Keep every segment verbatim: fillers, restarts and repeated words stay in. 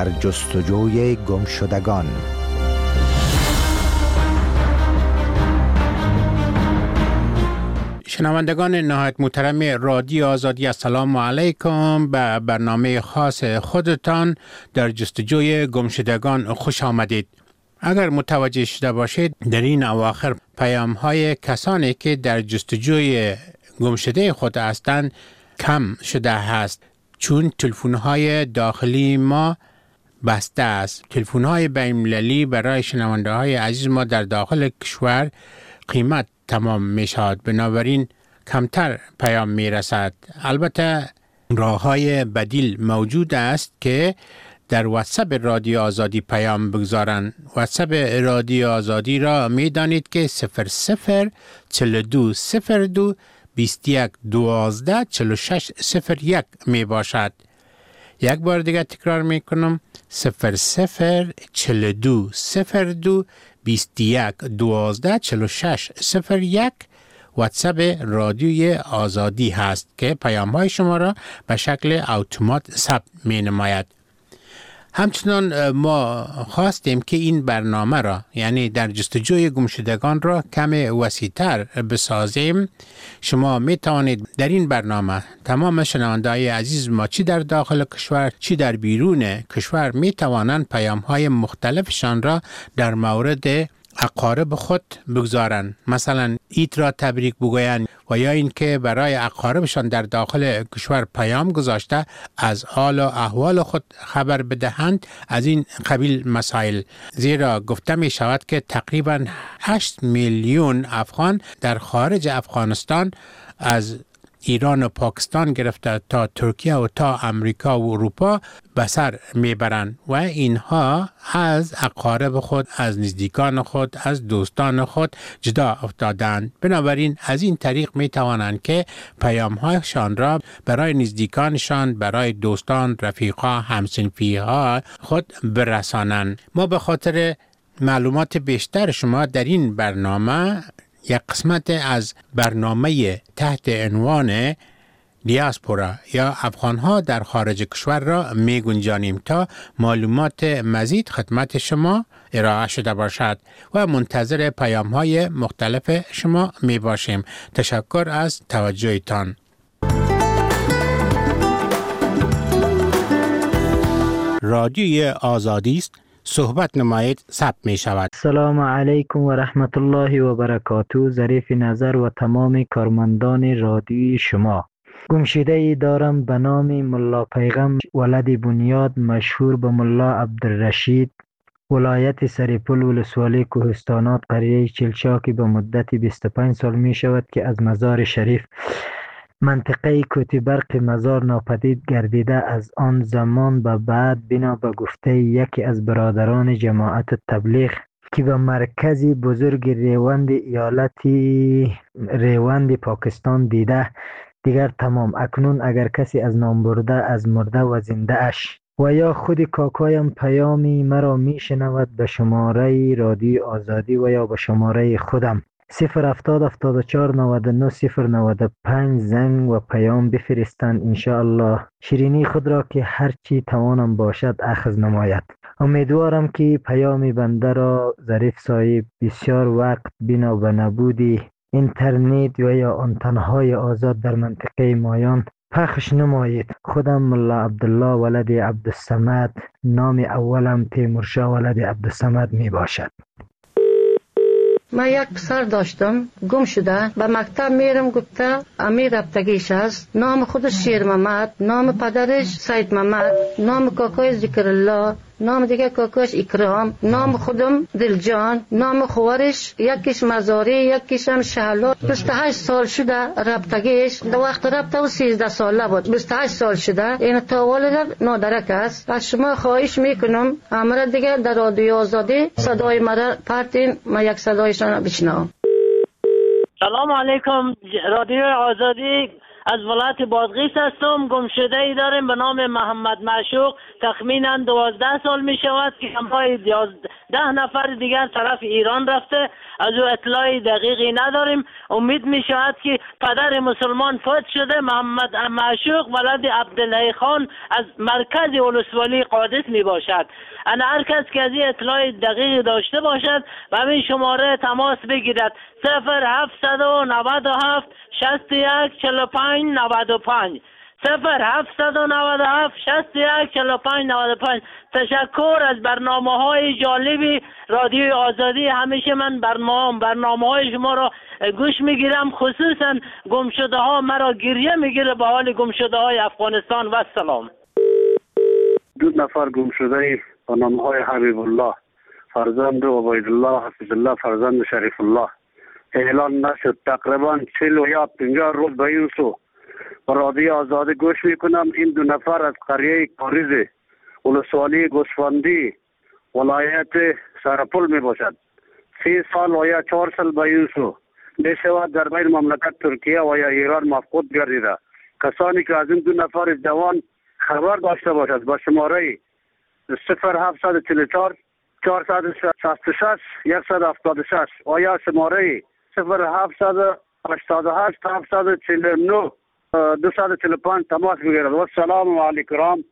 در جستجوی گمشدگان. شنوندگان نهایت محترم رادیو آزادی، السلام علیکم. به برنامه خاص خودتان در جستجوی گمشدگان خوش آمدید. اگر متوجه شده باشید در این اواخر پیام های کسانی که در جستجوی گمشده خود هستند کم شده است، چون تلفن های داخلی ما بسته است. تلفن های بین المللی برای شنونده های عزیز ما در داخل کشور قیمت تمام می شود، بنابراین کمتر پیام می رسد. البته راه های بدیل موجود است که در واتساپ رادیو آزادی پیام بگذارند. واتساپ رادیو آزادی را می دانید که صفر صفر چهل و دو صفر دو بیست و یک دوازده چهل و شش صفر یک می باشد. یک بار دیگه تکرار می کنم، صفر صفر چهل و دو صفر دو بیست و یک دوازده چهل و شش صفر یک واتساپ رادیوی آزادی هست که پیام های شما را به شکل اتومات ثبت می نماید. همچنان ما خواستیم که این برنامه را، یعنی در جستجوی گمشدگان را کم وسیع‌تر بسازیم. شما می توانید در این برنامه تمام شنونده‌های عزیز ما چی در داخل کشور چی در بیرون کشور می توانند پیام های مختلفشان را در مورد اقارب خود بگذارند. مثلا عید را تبریک بگویند و یا اینکه برای اقاربشان در داخل کشور پیام گذاشته از حال و احوال خود خبر بدهند. از این قبیل مسائل، زیرا گفته می شود که تقریبا هشت میلیون افغان در خارج افغانستان از ایران و پاکستان گرفته تا ترکیه و تا امریکا و اروپا به سر میبرند و اینها از اقارب خود، از نزدیکان خود، از دوستان خود جدا افتادند. بنابراین از این طریق می توانند که پیام هایشان را برای نزدیکانشان، برای دوستان، رفیقا، همسنفی ها خود برسانند. ما به خاطر معلومات بیشتر شما در این برنامه یک قسمت از برنامه تحت عنوان دیاسپورا یا افغانها در خارج کشور را می گنجانیم تا معلومات مزید خدمت شما ارائه شده باشد و منتظر پیام های مختلف شما می باشیم. تشکر از توجهتان. رادیوی آزادی است، صحبت نمایید، ثبت می شود. سلام علیکم و رحمت الله و برکاته. ظریف نظر و تمام کارمندان رادیوی شما. گمشده ای دارم به نام ملا پیغم ولد بنیاد، مشهور به ملا عبدالرشید، ولایت سریپل، ولسوالی کوهستانات، قریه چلچاکی. به مدت بیست و پنج سال می شود که از مزار شریف منطقه کوتی برق مزار ناپدید گردیده. از آن زمان به بعد بنا به گفته یکی از برادران جماعت تبلیغ که به مرکزی بزرگ ریوند ایالتی ریوند پاکستان دیده، دیگر تمام. اکنون اگر کسی از نام برده از مرده و زنده اش و یا خود کاکایم پیامی مرا می شنود، به شماره رادیو آزادی و یا به شماره خودم صفر هفتاد هفتاد و چهار نود و نه صفر نود و پنج زنگ و پیام بفرستند. انشاءالله شیرینی خود را که هرچی توانم باشد اخذ نماید. امیدوارم که پیام بنده را ظریف صاحب بسیار وقت بنا به نبودی اینترنت و یا آنتنهای آزاد در منطقه مایان پخش نمایید. خودم ملا عبدالله ولد عبدالصمد، نام اولم تیمورشاه ولد عبدالصمد می باشد. من یک پسر داشتم گم شده، به مکتب میرم، گفته امیر رفتگیش است. نام خودش شیر محمد، نام پدرش سید محمد، نام کاکای ذکر الله، نام دیگه کاکاش اکرام، نام خودم دلجان، نام خوارش یکیش مزاری یکیش هم شهلا. بیست و هشت سال شده رفتگیش، در وقت رفته و سیزده ساله بود. بیست و هشت سال شده، این تا والد نادرک است. از شما خواهش میکنم امر دیگه در رادیو آزادی صدای مرا پرتین، من یک صدایشان بشنوم. سلام علیکم. رادیو آزادی از ولایت بادغیس هستم. گمشده ای داریم به نام محمد معشوق، تخمینا دوازده سال می شود که همراه ده نفر دیگر طرف ایران رفته. از او اطلاع دقیقی نداریم. امید می شود که پدر مسلمان فوت شده، محمد معشوق ولد عبدالله خان از مرکز ولسوالی قادس می باشد. انا هر کس که از این اطلاع دقیق داشته باشد و همین شماره تماس بگیرد: صفر هفتصد و نود و هفت شصت و یک چهل و پنج نود و پنج صفر هفتصد و نود و هفت شصت و یک چهل و پنج نود و پنج. تشکر از برنامه های جالبی رادیو آزادی. همیشه من برنامه برنامه های شما را گوش میگیرم، خصوصا گمشده ها مرا گریه میگیره به حال گمشده های افغانستان. و سلام. دو نفر گمشده با نام های حبیب الله فرزند عبید الله حفظ الله فرزند شریف الله اعلان نشد. تقریبا چهل و یا پنجاه روز به این سو با رادیو آزادی گوش میکنم. این دو نفر از قریه کاریز ولسوالی گوسفندی ولایت سرپل می باشد. سی سال و یا چهار سال به این سو می شود در بین مملکت ترکیه و یا ایران مفقود گردیده. کسانی که از این دو نفر جوان خبر داشته باشد با شماره صفر هفتصد و چهل و چهار چهارصد و شصت و شش صد و هفتاد و شش و یا شماره صفر هفتصد و هشتاد و هشت هفتصد و چهل و نه دویست و چهل و پنج تماس بگیرد. و السلام علیکم.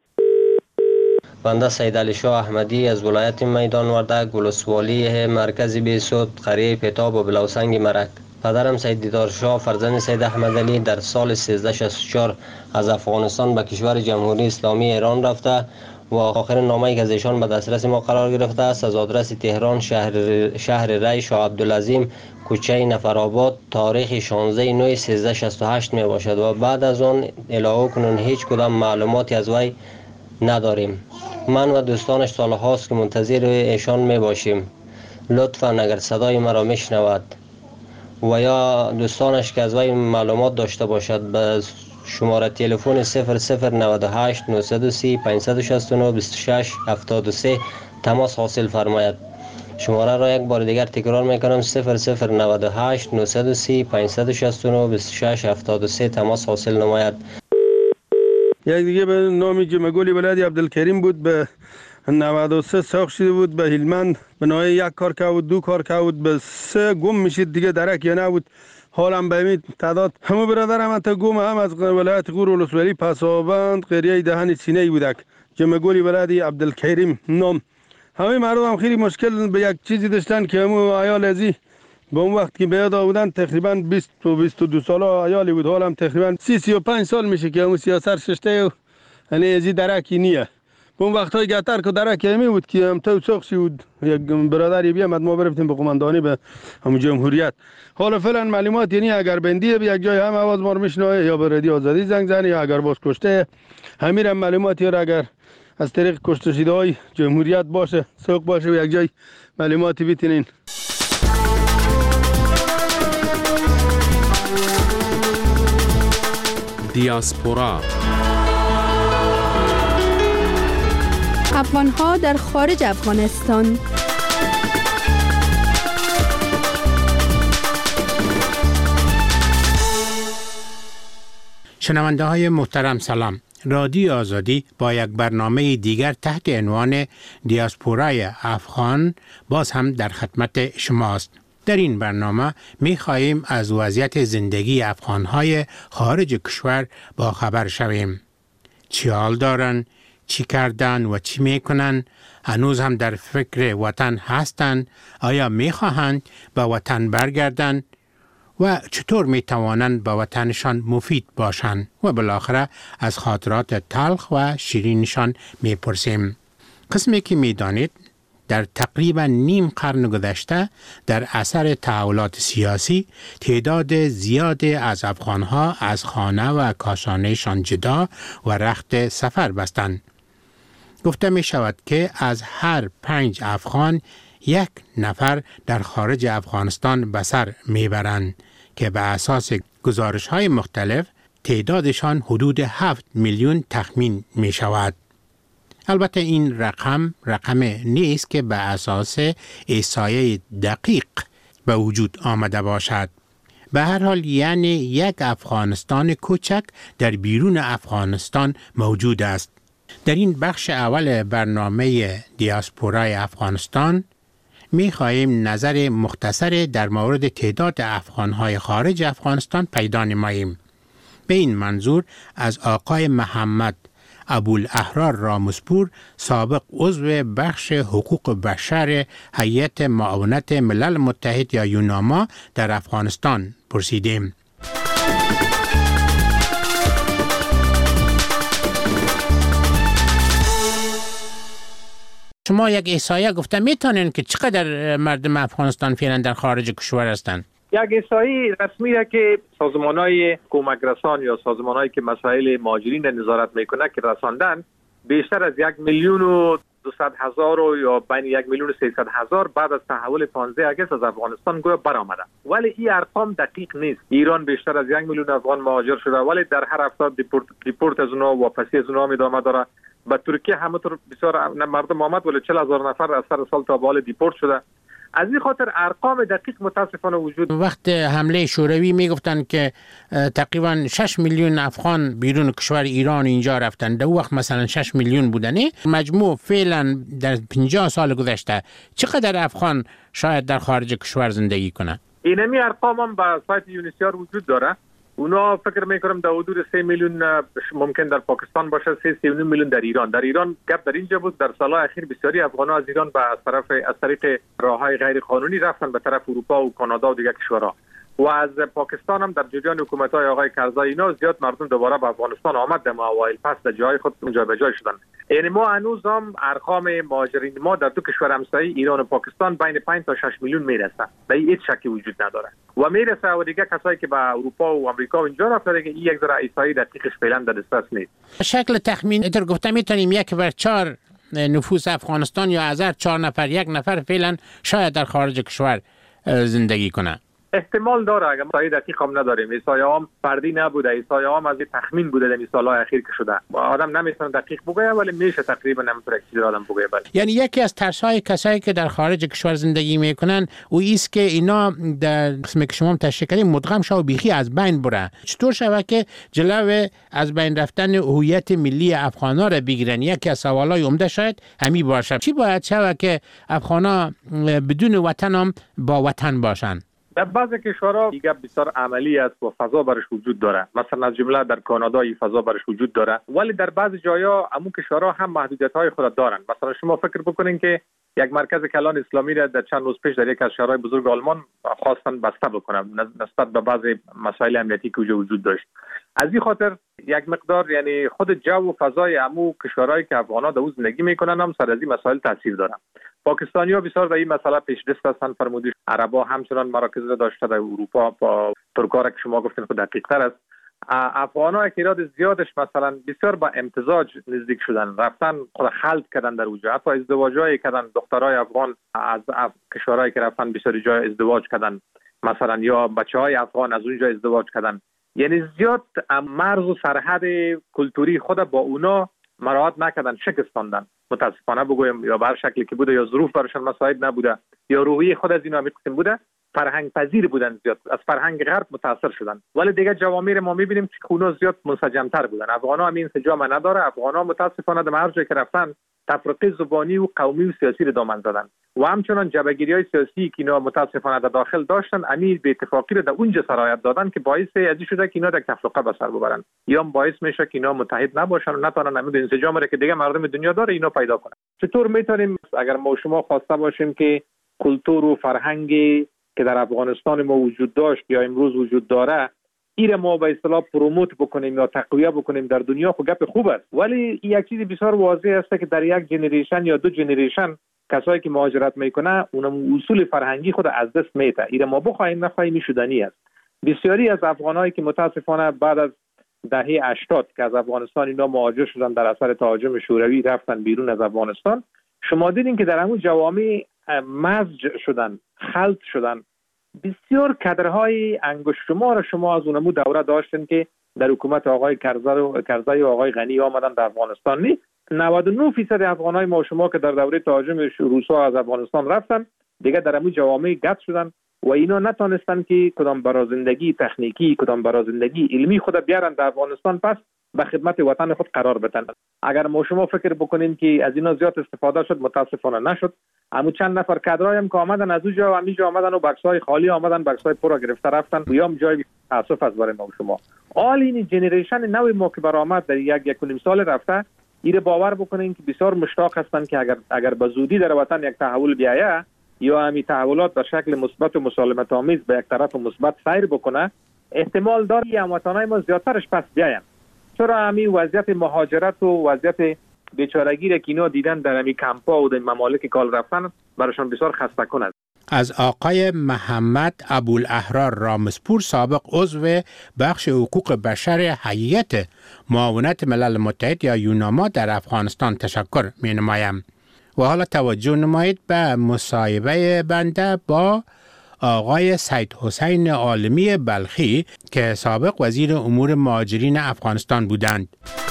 بنده سید علی شاه احمدی از ولایت میدان وردک ولسوالی مرکز بیسود قریه پیتاب و بلوسنگ مرک. پدرم سید دیدار شاه فرزند سید احمد علی در سال سیزده شصت و چهار از افغانستان به کشور جمهوری اسلامی ایران رفته و آخرین نامه‌ای که از ایشان به دسترس ما قرار گرفته است از آدرس تهران شهر شهر ری شاه عبدالعظیم کوچه نفرآباد تاریخ شانزده نه سیزده شصت و هشت می باشد و بعد از آن الهو کنون هیچ کدام معلوماتی از وی نداریم. من و دوستانش سال هاست که منتظر ایشان می باشیم. لطفاً اگر صدای مرا میشنود و یا دوستانش که از وی معلومات داشته باشد به شماره تلفن صفر صفر نود و هشت نهصد و سی پانصد و شصت و نه بیست و شش هفتاد و سه تماس حاصل فرماید. شماره را یک بار دیگر تکرار میکنم: صفر صفر نود و هشت نهصد و سی پانصد و شصت و نه بیست و شش هفتاد و سه تماس حاصل نماید. یک دیگه به نامی جمعگولی ولادی عبدالکریم بود، به نود و سه ساخت شده بود به هلمند. به نوعی یک کار که بود دو کار که بود به سه گم میشید دیگه درک یا نبود. حالم به این تعداد همه برادرم تا گم هم از ولایت غور ولسوالی پسابند قریه دهن سینه بودک. جمعگولی ولادی عبدالکریم نام. همه مردم هم خیلی مشکل به یک چیزی داشتن که همو عیال ازی به اون وقت که بیاد آودن تقریبا بیست و بیست و دو ساله عیالی بود. حالم تقریبا سی سی و پنج سال میشه که همو سیاست ششته و یعنی ازی درکی نیه. به اون وقت های گتر که درکی همی بود که هم تو سخشی بود یک برادری بیامد ما برفتیم به قماندانی به همو جمهوریت. حالا فعلا معلومات یعنی اگر بندیه به یک جای هم آواز ما رو میشنوه یا به رادیو آزادی زنگ زنی یا اگر باز کشته همین معلومات یا اگر از طریق کشته شده های جمهوریت باشه سوق باشه و یک جای معلوماتی بیتینین. دیاسپورا افغان‌ها در خارج افغانستان. شنونده های محترم سلام. رادیو آزادی با یک برنامه دیگر تحت عنوان دیاسپورای افغان باز هم در خدمت شماست. در این برنامه می خواهیم از وضعیت زندگی افغانهای خارج کشور با خبر شویم. چی حال دارن، چی کردن و چی می کنن، هنوز هم در فکر وطن هستند، آیا می خواهند به وطن برگردند و چطور می توانند به وطنشان مفید باشند و بالاخره از خاطرات تلخ و شیرینشان می پرسیم. قسمی که می دانید در تقریبا نیم قرن گذشته در اثر تحولات سیاسی تعداد زیادی از افغانها از خانه و کاشانهشان جدا و رخت سفر بستند. گفته می شود که از هر پنج افغان یک نفر در خارج افغانستان به سر می برند که به اساس گزارش های مختلف تعدادشان حدود هفت میلیون تخمین می شود. البته این رقم رقم نیست که به اساس احصایه دقیق به وجود آمده باشد. به هر حال یعنی یک افغانستان کوچک در بیرون افغانستان موجود است. در این بخش اول برنامه دیاسپورای افغانستان می خواهیم نظر مختصر در مورد تعداد افغانهای خارج افغانستان پیدا نماییم. به این منظور از آقای محمد ابوالاحرار رامسپور، سابق عضو بخش حقوق بشر هیئت معاونت ملل متحد یا یوناما در افغانستان پرسیدیم. شما یک احصایه گفته میتونین که چقدر مردم افغانستان فعلا در خارج کشور هستند؟ یک احصایی رسمی را که سازمان‌های کمک رسان یا سازمان‌هایی که مسائل مهاجرین نظارت میکنه که رساندن، بیشتر از یک میلیون و دویست هزار یا بین یک میلیون و سیصد هزار بعد از تحول پانزده آگوست از افغانستان گویا برآمده. ولی این ارقام دقیق نیست. ایران بیشتر از یک میلیون افغان مهاجر شده، ولی در هر هفته دیپورت دیپورت از اونها واپسی از اونها ادامه داره. به ترکیه همونطور بسیار مردم آمد، ولی چهل هزار نفر از سر سال تا به حال دیپورت شده. از این خاطر ارقام دقیق متاسفانه وجود. وقت حمله شوروی میگفتن که تقریبا شش میلیون افغان بیرون کشور ایران اینجا رفتن. در وقت مثلا شش میلیون بودنه. مجموع فعلا در پنجاه سال گذشته چقدر افغان شاید در خارج کشور زندگی کنه؟ اینمی ارقام هم به سایت یونیسیار وجود داره. اونا فکر میکنم در حدود سه میلیون ممکن در پاکستان باشه، سه سه میلیون در ایران. در ایران گپ در اینجا بود، در سالهای اخیر بسیاری افغان‌ها از ایران به از طرف از طریق راههای غیر قانونی رفتن به طرف اروپا و کانادا و دیگر کشورها. و از پاکستان هم در جریان حکومت‌های آقای کرزای اینا زیاد مردم دوباره به افغانستان آمد، در اوایل پس در جای خود اونجا به جای شدن. یعنی ما هنوز هم ارقام مهاجرین ما در دو کشور همسایه ایران و پاکستان بین پنج تا شش میلیون میرسه. در این هیچ شکی وجود نداره. و میرسه و دیگه کسایی که به اروپا و آمریکا و اینجا رفتن دیگه این یک ذره احصایی دقیقش فعلا در دسترس نیست. شکل تخمین ادر گفتم میتونیم یک بر چهار نفوس افغانستان یا از هر چهار نفر یک نفر فعلا شاید در خارج کشور زندگی کنه. احتمال داره، اگر احصایی دقیق هم نداریم. احصایی هم فردی نبوده، احصایی هم از تخمین بوده در سالهای اخیر که شده. آدم نمیتونه دقیق بگه، ولی میشه تقریبا نمیتونه چیزی آدم بگه. بله. یعنی یکی از ترس‌های کسایی که در خارج کشور زندگی میکنن او است که اینا در قسمی که شما تشریح کردین مدغم شو بیخی از بین بره. چطور شود که جلو از بین رفتن هویت ملی افغانا را بگیرن؟ یکی از سوالای عمده شاید همین باشه. چی باید شود که افغانا بدون وطن هم با وطن باشن؟ در بعضی کشورها دیگه بسیار عملی است و فضا برش وجود داره. مثلا از جمله در کانادا این فضا برش وجود داره، ولی در بعضی جاها همون کشورها هم محدودیت‌های خود دارن. مثلا شما فکر بکنین که یک مرکز کلان اسلامی را در چند روز پیش در یک از شهرهای بزرگ آلمان خواستن بسته بکنن نسبت به بعضی مسائل امنیتی که وجود داشت. از این خاطر یک مقدار یعنی خود جو و فضای عمو کشورهایی که افغان‌ها در زندگی میکنن هم سر از این مسائل تاثیر دارن. پاکستانی‌ها بسیار در این مسئله پیشرفت هستند. فرمودید عرب‌ها همچنان مراکز داشته در اروپا با ترک‌ها که شما گفتین خود دقیق‌تر است. افغان‌ها اکیراد زیادش مثلا بسیار با امتزاج نزدیک شدن، رفتن خود خلط کردن در اونجا، حتی ازدواج‌های کردن. دخترای افغان از کشورهایی که رفتن بسیاری جای ازدواج کردن، مثلا یا بچه‌های افغان از اونجا ازدواج کردن. یعنی زیاد مرز و سرحد کلتوری خود با اونا مراعات نکردن، شکستاندن. متاسفانه بگویم یا به هر شکلی که بوده، یا ظروف براشون مساعد نبوده، یا روحیه خود از اینا میگفتیم بوده، فرهنگ پذیر بودن، زیاد از فرهنگ غرب متاثر شدن. ولی دیگه جوامع ما میبینیم که اونا زیاد منسجم‌تر بودن. افغان‌ها هم این انسجام نداره. افغان‌ها متاسفانه در هر جایی که رفتن تفرقه زبانی و قومی و سیاسی رو دامن زدن و همچنان جبهه‌گیری‌های سیاسی که اینا متاسفانه در داخل داشتن، امیر به اتفاقی رو در اونجا سرایت دادن که باعث ازی شده که اینا در تفرقه به سر ببرن، یا باعث میشه که اینا متحد نباشن و نتونن همین انسجام رو که دیگه مردم دنیا داره اینا پیدا کنن. چطور میتونیم اگر ما شما خواسته باشیم که کلتور و فرهنگی که در افغانستان ما وجود داشت یا امروز وجود داره ایره ما به اصطلاح پروموت بکنیم یا تقویت بکنیم در دنیا، خب گپ خوب است، ولی یک چیز بسیار واضح است که در یک جنریشن یا دو جنریشن کسایی که مهاجرت میکنه اونم اصول فرهنگی خود از دست میده. ایره ما بخوایم نخواهیم شدنی است. بسیاری از افغانایی که متاسفانه بعد از دهه هشتاد که از افغانستان اینا مهاجر شدن در اثر تهاجم شوروی رفتن بیرون از افغانستان، شما دیدین که در همون جوامع مزج شدن، خلط شدن. بسیار کادرهای انگشت شمار شما از اونمو دوره داشتن که در حکومت آقای کرزای و آقای غنی آمدن در افغانستان. نی نود و نه درصد افغانای ما شما که در دوره تهاجم روسا از افغانستان رفتن دیگه در همون جوامع گت شدن و اینا نتونستن که کدام برای زندگی تکنیکی، کدام برای زندگی علمی خود بیارن در افغانستان. پس به خدمت وطن خود قرار بدن. اگر ما شما فکر بکنیم که از اینا زیاد استفاده شد، متاسفانه نشد. اما چند نفر کادرای هم که آمدن از اونجا و همینجا آمدن و بکس‌های خالی آمدن، بکس‌های پر گرفته رفتن. بیام جای تاسف از برای ما شما. آل این جنریشن نوی ما که برآمد در یک یک و نیم سال رفته، ایره باور بکنین که بسیار مشتاق هستند که اگر اگر به زودی در وطن یک تحول بیاید یا همین تحولات در شکل مثبت و مسالمت آمیز به یک طرف مثبت سیر بکنه، احتمال داری هموطنای ما زیادترش پس بیاین. چرا همین وضعیت مهاجرت و وضعیت بیچارگی را که اینا دیدن در همین کمپا و در ممالک کال رفتن برایشان بسیار خسته کننده. از آقای محمد ابوالاحرار رامسپور، سابق عضو بخش حقوق بشر هیئت معاونت ملل متحد یا یوناما در افغانستان تشکر می نمایم. و حالا توجه نمایید به مصاحبه بنده با آقای سید حسین عالمی بلخی که سابق وزیر امور مهاجرین افغانستان بودند.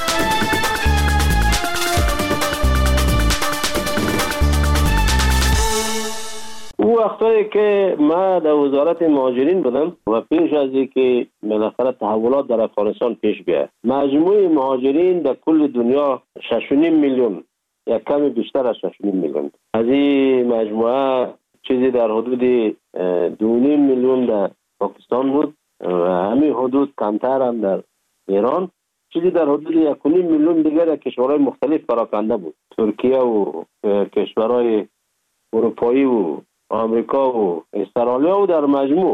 او وقتایی که ما در وزارت مهاجرین بودم و پیش از اینکه بالاخره تحولات در افغانستان پیش بیاد، مجموع مهاجرین در کل دنیا شش و نیم میلیون یا کمی بیشتر از شش و نیم میلیون. از این مجموعه چیزی در حدود دو و نیم میلیون در پاکستان بود و همین حدود کمتر هم در ایران، چیزی در حدود یک و نیم میلیون دیگر در کشورهای مختلف پراکنده بود، ترکیه و کشورهای اروپایی و آمریکا و استرالیا و در مجموع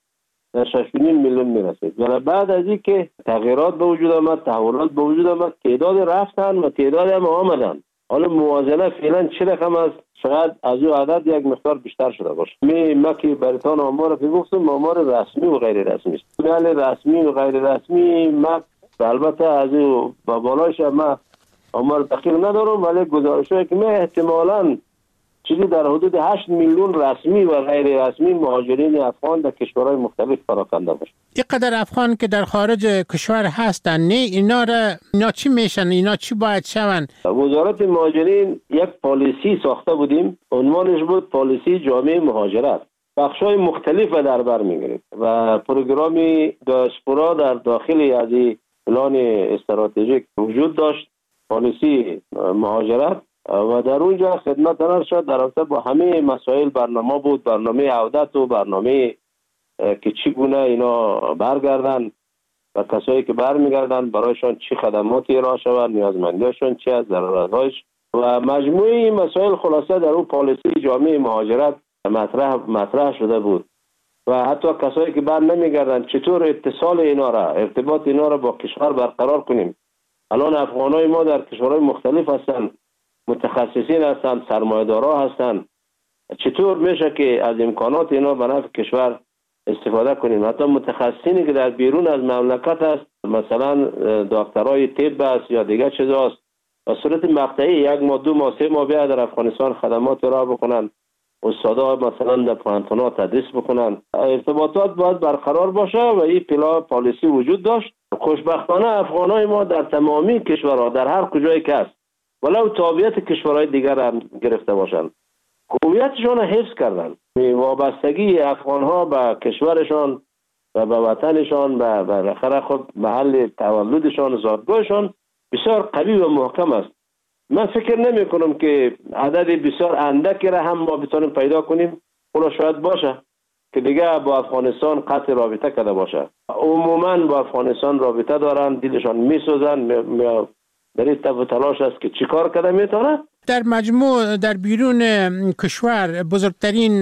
در شش و نیم میلیون میرسید. ولی بعد از این که تغییرات به وجود آمد، تحولات به وجود آمد، تعداد رفتن و تعداد هم آمدن. حالا موازنه فعلا چه رقم است؟ شاید از او عدد یک مقدار بیشتر شده باشه. می ما که براتون آمار که گفتم آمار رسمی و غیر رسمی است. ولی رسمی و غیر رسمی ما البته از او با بالایش ما آمار دقیق ندارم، ولی گزارش‌هایی که ما احتمالاً چیزی در حدود هشت میلیون رسمی و غیر رسمی مهاجرین افغان در کشورهای مختلف پراکنده باشه. اینقدر افغان که در خارج کشور هستن، نه اینا را اینا چی میشن؟ اینا چی باید شون؟ وزارت مهاجرین یک پالیسی ساخته بودیم، عنوانش بود پالیسی جامع مهاجرت. بخش‌های مختلف در بر می‌گرفت و پروگرامی دیاسپورا در داخل از این پلان استراتژیک وجود داشت، پالیسی مهاجرت، و در اونجا خدمت درار شد در رابطه با همه مسائل برنامه بود، برنامه عودت و برنامه که چگونه اینا برگردن و کسایی که برمیگردن برایشان چی خدماتی ارائه شود، نیازمندیشون چی است، ضرورت‌هایش و مجموعه این مسائل خلاصه در اون پالیسی جامع مهاجرت مطرح مطرح شده بود. و حتی کسایی که بر نمیگردن چطور اتصال اینا را، ارتباط اینا را با کشور برقرار کنیم. الان افغانای ما در کشورهای مختلف هستند، متخصصین هستند، سرمایه‌دارا هستند، چطور میشه که از امکانات اینا به نفع کشور استفاده کنیم؟ حتی متخصصینی که در بیرون از مملکت است، مثلا دکترای طب است یا دیگر چیزاست، به صورت مقطعی یک ماه دو ماه سه ماه بیاد در افغانستان خدمات را بکنن، استادا مثلا در پانتونا تدریس بکنن. ارتباطات باید برقرار باشه و این پلا پالیسی وجود داشت. خوشبختانه افغانای ما در تمامی کشورها در هر کجایی که است، ولو تابعیت کشورهای دیگر هم گرفته باشند، هویتشان را حفظ کردن. وابستگی افغانها به کشورشان و به وطنشان و بالاخره خود محل تولدشان، زادگاهشان بسیار قوی و محکم است. من فکر نمی کنم که عدد بسیار اندکی را هم ما بتونیم پیدا کنیم. اونا شاید باشه که دیگه با افغانستان قطع رابطه کرده باشه. عموما با افغانستان رابطه دارن، دیلشان میسوزن، در این تف و تلاش است که چیکار کرده میتونه. در مجموع در بیرون کشور بزرگترین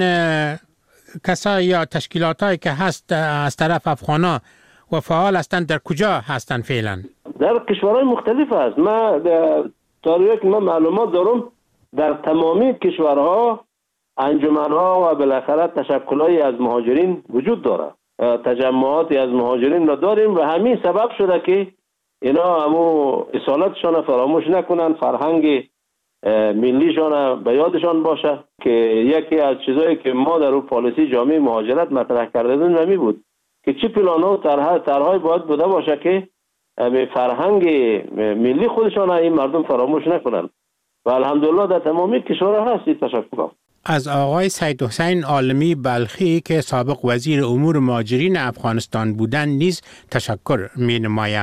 کسایی یا تشکیلاتایی که هست از طرف افغانا و فعال هستند در کجا هستند فعلا؟ در کشورهای مختلف است. ما طوری که من معلومات دارم در تمامی کشورها انجمنها و بالاخره تشکلایی از مهاجرین وجود داره، تجمعاتی از مهاجرین را داریم و همین سبب شده که اینا همو اصالتشان فراموش نکنن، فرهنگ ملیشان به یادشان باشه که یکی از چیزایی که ما در اون پالیسی جامع مهاجرت مطرح کرده بودیم نمی بود که چی پلان‌ها و طرح طرح‌های باید بوده باشه که فرهنگ ملی خودشان این مردم فراموش نکنن و الحمدلله در تمامی کشورها هست. تشکر از آقای سید حسین عالمی بلخی که سابق وزیر امور مهاجرین افغانستان بودند نیز تشکر می نمایم.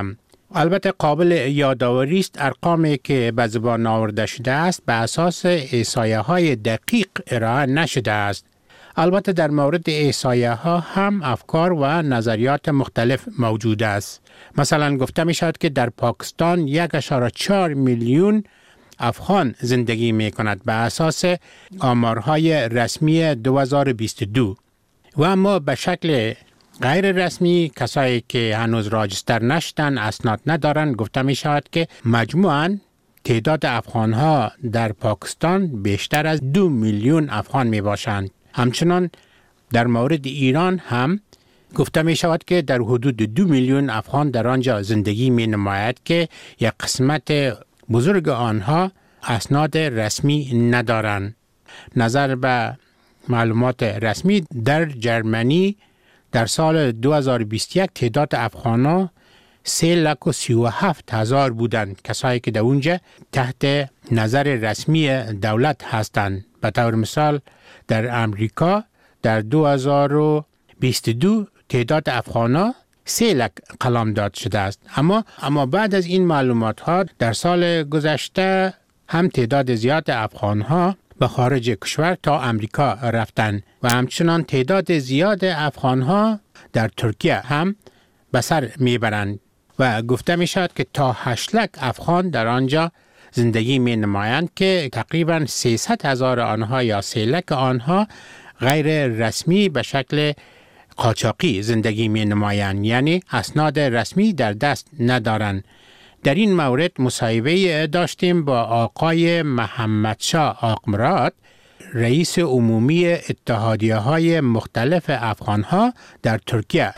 البته قابل یادآوری است ارقامی که به زبان آورده شده است به اساس احصایه های دقیق ارائه نشده است. البته در مورد احصایه ها هم افکار و نظریات مختلف موجود است. مثلا گفته می شود که در پاکستان یک و چهار میلیون افغان زندگی می کند به اساس آمارهای رسمی دو هزار و بیست و دو و اما به شکل غیر رسمی کسایی که هنوز راجستر نشدن اسناد ندارن گفته می شود که مجموعاً تعداد افغان ها در پاکستان بیشتر از دو میلیون افغان می باشند. همچنان در مورد ایران هم گفته می شود که در حدود دو میلیون افغان در آنجا زندگی می نماید که یک قسمت بزرگ آنها اسناد رسمی ندارند. نظر به معلومات رسمی در جرمنی در سال دو هزار و بیست و یک تعداد افغان‌ها سه لک و سی و هفت هزار بودند، کسایی که در اونجا تحت نظر رسمی دولت هستند. به طور مثال در امریکا در دو هزار و بیست و دو تعداد افغان‌ها سه لک قلمداد شده است. اما اما بعد از این معلومات ها در سال گذشته هم تعداد زیاد افغان‌ها به خارج کشور تا امریکا رفتند و همچنان تعداد زیاد افغان‌ها در ترکیه هم به سر میبرند و گفته می شود که تا هشت لک افغان در آنجا زندگی می نمایند که تقریباً سیصد هزار آنها یا سه لک آنها غیر رسمی به شکل قاچاقی زندگی می نمایند، یعنی اسناد رسمی در دست ندارند. در این مورد مصاحبه داشتیم با آقای محمدشاه آقمراد، رئیس عمومی اتحادیه های مختلف افغان ها در ترکیه.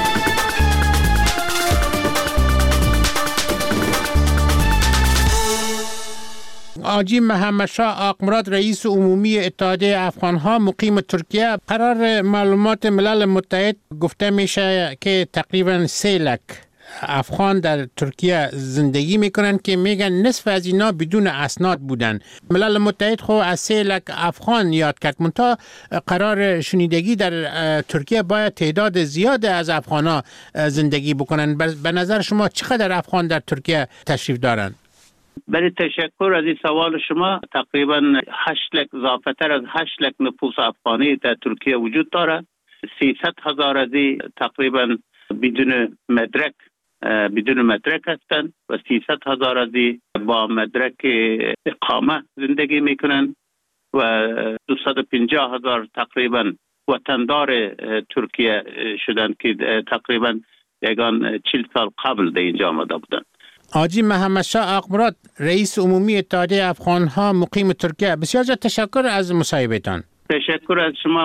آجی محمدشاه آقمراد، رئیس عمومی اتحادیه افغان ها مقیم ترکیه. قرار معلومات ملل متحد گفته میشه که تقریبا سه لک افغان در ترکیه زندگی میکنن که میگن نصف از اینا بدون اسناد بودن. ملل متحد خو از سه لک افغان یاد کرد، منتها قرار شنیدگی در ترکیه باید تعداد زیاد از افغان ها زندگی بکنن. به نظر شما چقدر افغان در ترکیه تشریف دارن؟ برای تشکر از این سوال شما. تقریبا هشت لک، اضافتر از هشت لک نفوس افغانی در ترکیه وجود داره. سیصد هزار از این تقریبا بدون مدرک بدون مدرک هستند و سیصد هزار از این با مدرک اقامه زندگی میکنن و دویست و پنجاه هزار تقریبا وطندار ترکیه شدند که تقریبا یگان چهل سال قبل در اینجا آمده بودند. آجی محمدشاه آقمراد، رئیس عمومی اتحادیه افغان ها مقیم ترکیه، بسیار زیاد تشکر از مصاحبهتان. تشکر از شما.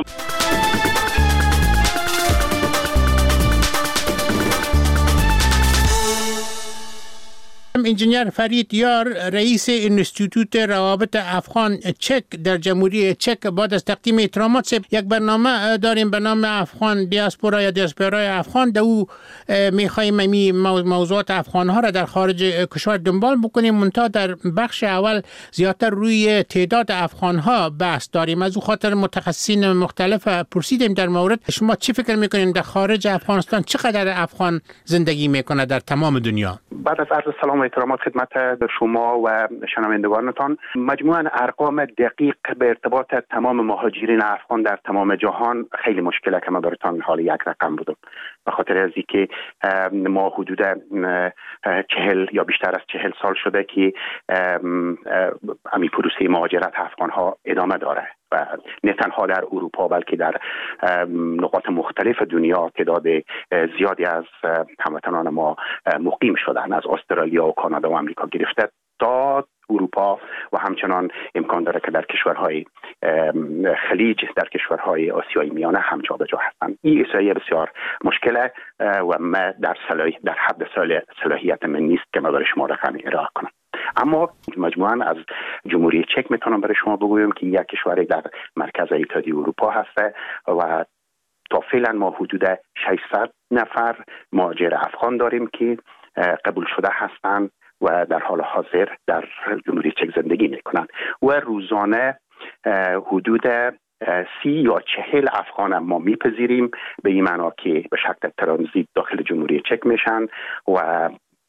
انجینیر فرید یار، رئیس انستیتوت روابط افغان چک در جمهوری چک، بعد از تقدیم احترامات یک برنامه داریم به نام افغان دیاسپورا یا دیاسپورای افغان. در او میخواییم می موضوعات افغان ها را در خارج کشور دنبال بکنیم، منتها در بخش اول زیادتر روی تعداد افغان ها بحث داریم. از او خاطر متخصصین مختلف پرسیدیم در مورد شما چی فکر میکنین در خارج افغانستان چقدر افغان زندگی میکنه در تمام دنیا؟ بعد از عرض سلام و احترامات خدمت شما و شنوندگانتان، مجموعاً ارقام دقیق به ارتباط تمام مهاجرین افغان در تمام جهان خیلی مشکله که ما براتون حال یک رقم بودم، به خاطر از اینکه ما حدود چهل یا بیشتر از چهل سال شده که امی پروسه مهاجرت افغان ها ادامه داره و نه تنها در اروپا بلکه در نقاط مختلف دنیا تعداد زیادی از هموطنان ما مقیم شدن، از استرالیا و کانادا و آمریکا گرفته تا اروپا و همچنان امکان داره که در کشورهای خلیج، در کشورهای آسیای میانه هم جا به جا هستند. این احصایه بسیار مشکله و ما در صلاح در حد صلاحیت من نیست که ما برای شما رقمی ارائه کنم. اما مجموعاً از جمهوری چک میتونم برای شما بگویم که یک کشور در مرکز اتحادیه اروپا هسته و تا فعلا ما حدود ششصد نفر مهاجر افغان داریم که قبول شده هستند و در حال حاضر در جمهوری چک زندگی میکنند و روزانه حدود سی یا چهل افغان ما میپذیریم، به این معنا که به شکل ترانزیت داخل جمهوری چک میشن و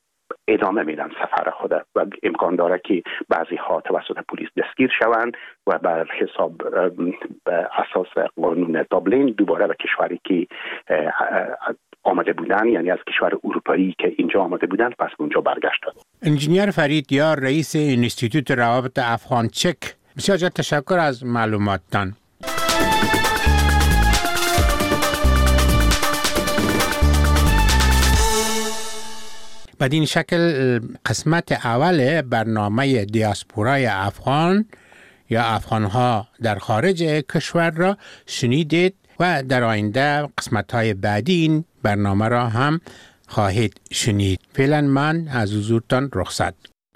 ادامه میدن سفر خود و امکان داره که بعضی ها توسط پلیس دستگیر شوند و بر حساب به اساس قانون دابلین دوباره به کشوری که آمده بودن، یعنی از کشور اروپایی که اینجا آمده بودن، پس اونجا برگشتند. انجینیر فرید یار، رئیس انستیتوت روابط افغان چک، بسیار جا تشکر از معلوماتتان. بدین شکل قسمت اول برنامه دیاسپورای افغان یا افغانها در خارج کشور را شنیدید و در آینده قسمت‌های بعدی این برنامه را هم خواهید شنید. فعلا من از حضورتان رخصت.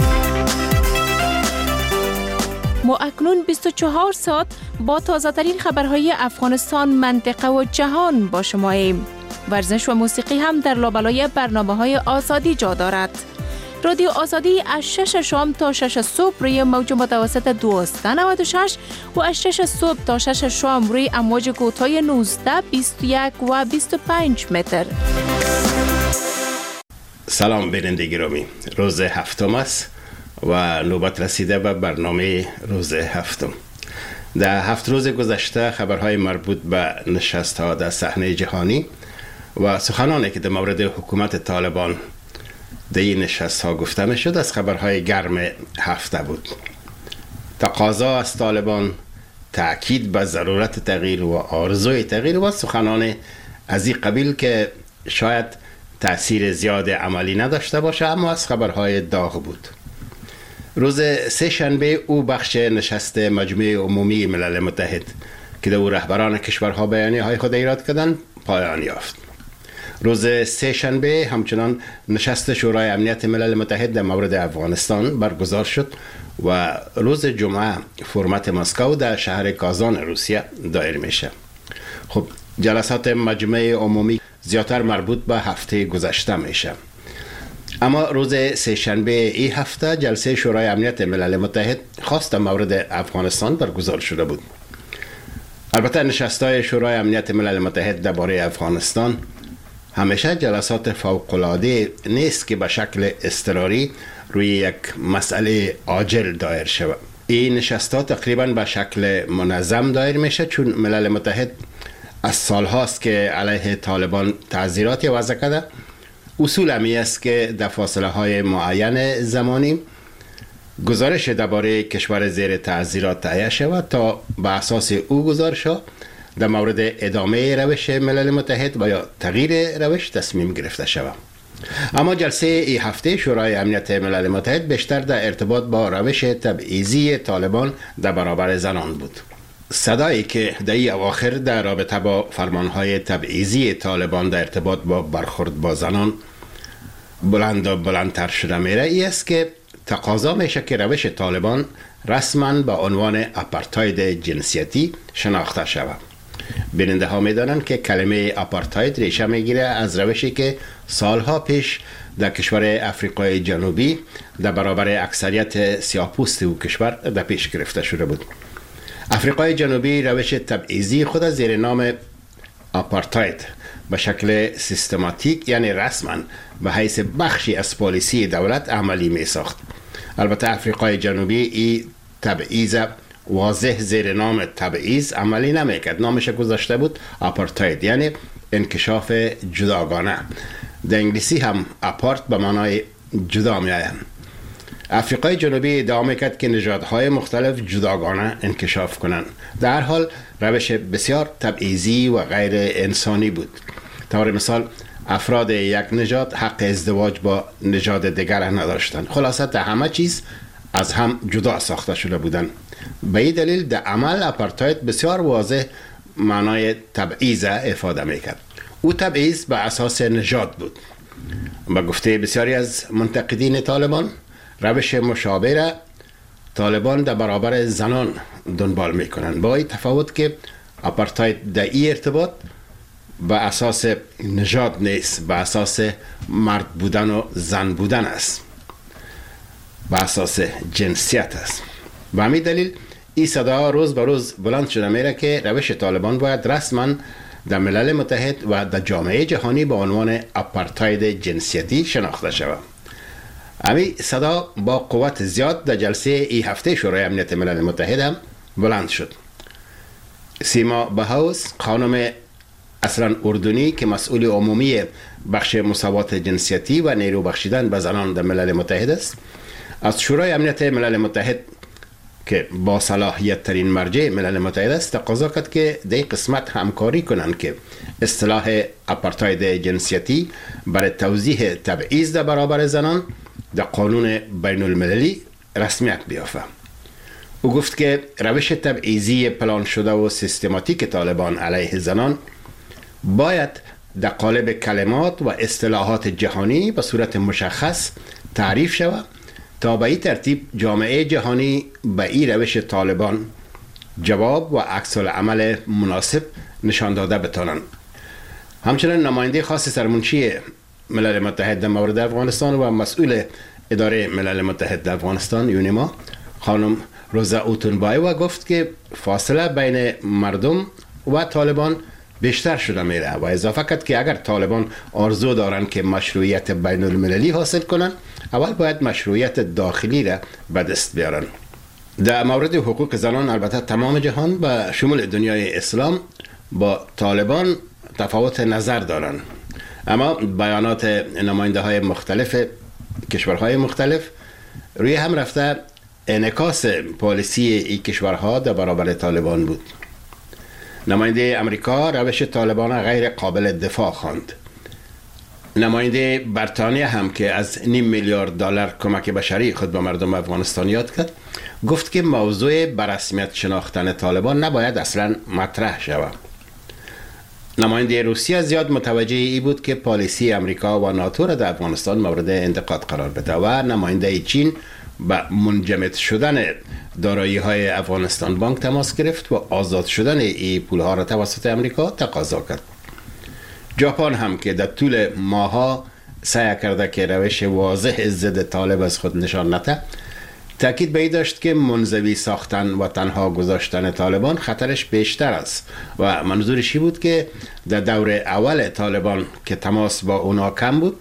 ما اکنون بیست و چهار ساعت با تازه‌ترین خبرهای افغانستان، منطقه و جهان با شماییم. ورزش و موسیقی هم در لابلای برنامه‌های آزادی جا دارد. رادیو آزادی از شش شام تا شش صبح روی موج متوسط دویست و نود و شش و از شش صبح تا شش شام روی امواج کوتاه نوزده، بیست و یک و بیست و پنج متر. سلام بیننده گرامی، روز هفتم است و نوبت رسیده به برنامه روز هفتم. در هفت روز گذشته خبرهای مربوط به نشست‌ها در صحنه جهانی و سخنانی که در مورد حکومت طالبان در این نشست‌ها گفته می‌شد از خبرهای گرم هفته بود. تقاضا از طالبان، تأکید به ضرورت تغییر و آرزوی تغییر و سخنان از این قبیل که شاید تأثیر زیاد عملی نداشته باشه، اما از خبرهای داغ بود. روز سه شنبه او بخش نشست مجمع عمومی ملل متحد که در او رهبران کشورها بیانیه‌های خود ایراد کردند پایان یافت. روز سه شنبه همچنان نشست شورای امنیت ملل متحد در مورد افغانستان برگزار شد و روز جمعه فرمت مسکو در شهر کازان روسیه دایر میشه. خب جلسات مجمع عمومی زیادتر مربوط به هفته گذشته میشه، اما روز سه شنبه این هفته جلسه شورای امنیت ملل متحد خاص در مورد افغانستان برگزار شده بود. البته نشست‌های شورای امنیت ملل متحد درباره افغانستان همیشه جلسات فوق‌العاده نیست که به شکل اضطراری روی یک مسئله عاجل دایر شود. این نشست‌ها تقریباً به شکل منظم دایر میشه، چون ملل متحد از سالهاست که علیه طالبان تعذیراتی وضع کرده. اصول همی است که در فاصله های معین زمانی گزارش درباره کشور زیر تعذیرات تهیه شود تا به اساس او گزارش ها در مورد ادامه روش ملل متحد و یا تغییر روش تصمیم گرفته شود. اما جلسه این هفته شورای امنیت ملل متحد بیشتر در ارتباط با روش تبعیضی طالبان در برابر زنان بود. صدایی که در این اواخر در رابطه با فرمانهای تبعیضی طالبان در ارتباط با برخورد با زنان بلند و بلندتر شده میره ای است که تقاضا میشه که روش طالبان رسما به عنوان آپارتاید جنسیتی شناخته شود. بیننده ها میدانند که کلمه آپارتاید ریشه میگیره از روشی که سالها پیش در کشور افریقای جنوبی در برابر اکثریت سیاه‌پوست او کشور در پیش گرفته شده بود. افریقای جنوبی روش تبعیضی خود زیر نام آپارتاید به شکل سیستماتیک، یعنی رسما به حیث بخشی از پالیسی دولت عملی می ساخت. البته افریقای جنوبی این تبعیض واضح زیر نام تبعیض عملی نمیکرد. نامش گذاشته بود آپارتاید، یعنی انکشاف جداگانه. در انگلیسی هم آپارت به معنای جدا می آید. افریقای جنوبی ادعا میکرد که نژادهای مختلف جداگانه انکشاف کنند. در حال روش بسیار تبعیضی و غیر انسانی بود. طور مثال افراد یک نژاد حق ازدواج با نژاد دیگر نداشتند. خلاصه در همه چیز از هم جدا ساخته شده بودند. به این دلیل در عمل آپارتاید بسیار واضح معنای تبعیض افاده میکرد. او تبعیض به اساس نژاد بود. به گفته بسیاری از منتقدین طالبان، روش مشابه را طالبان در برابر زنان دنبال میکنند، با این تفاوت که آپارتاید در این ارتباط به اساس نژاد نیست، به اساس مرد بودن و زن بودن است، به اساس جنسیت است. به همین دلیل این صدا روز به روز بلند شده میره که روش طالبان باید رسما در ملل متحد و در جامعه جهانی به عنوان آپارتاید جنسیتی شناخته شود. امی صدا با قوت زیاد در جلسه ای هفته شورای امنیت ملل متحد هم بلند شد. سیما بهاوس، خانم اصلا اردنی که مسئول عمومی بخش مساوات جنسیتی و نیرو بخشیدن به زنان در ملل متحد است، از شورای امنیت ملل متحد که با صلاحیت ترین مرجع ملل متحد است تقاضا کرد که در قسمت همکاری کنند که اصطلاح آپارتاید جنسیتی برای توضیح تبعیض در برابر زنان در قانون بین المللی رسمیت بیافته. او گفت که روش تبعیضی پلان شده و سیستماتیک طالبان علیه زنان باید در قالب کلمات و اصطلاحات جهانی به صورت مشخص تعریف شود تا به این ترتیب جامعه جهانی به این روش طالبان جواب و عکس العمل مناسب نشان داده بتانند. همچنین نماینده خاص سرمنشی ملل متحد در مورد افغانستان و مسئول اداره ملل متحد در افغانستان یونیما خانم روزا اوتونبایوا گفت که فاصله بین مردم و طالبان بیشتر شده میره و اضافه کرد که اگر طالبان آرزو دارند که مشروعیت بین المللی حاصل کنند اول باید مشروعیت داخلی را به دست بیارن. در مورد حقوق زنان البته تمام جهان به شمول دنیای اسلام با طالبان تفاوت نظر دارند، اما بیانات نماینده های مختلف کشورهای مختلف روی هم رفته انعکاس پالیسی این کشورها در برابر طالبان بود. نماینده امریکا روش طالبان غیر قابل دفاع خواند. نماینده بریتانیا هم که از نیم میلیارد دلار کمک بشری خود به مردم افغانستان یاد کرد گفت که موضوع برسمیت شناختن طالبان نباید اصلا مطرح شود. نماینده روسیه زیاد متوجه ای بود که پالیسی امریکا و ناتو را در افغانستان مورد انتقاد قرار بده و نماینده چین به منجمد شدن دارایی های افغانستان بانک تماس گرفت و آزاد شدن این پول ها را توسط امریکا تقاضا کرد. ژاپن هم که در طول ماها سعی کرده که روش واضح ضد طالب از خود نشان نده، تاکید به این داشت که منزوی ساختن و تنها گذاشتن طالبان خطرش بیشتر است و منظورشی بود که در دور اول طالبان که تماس با اونا کم بود،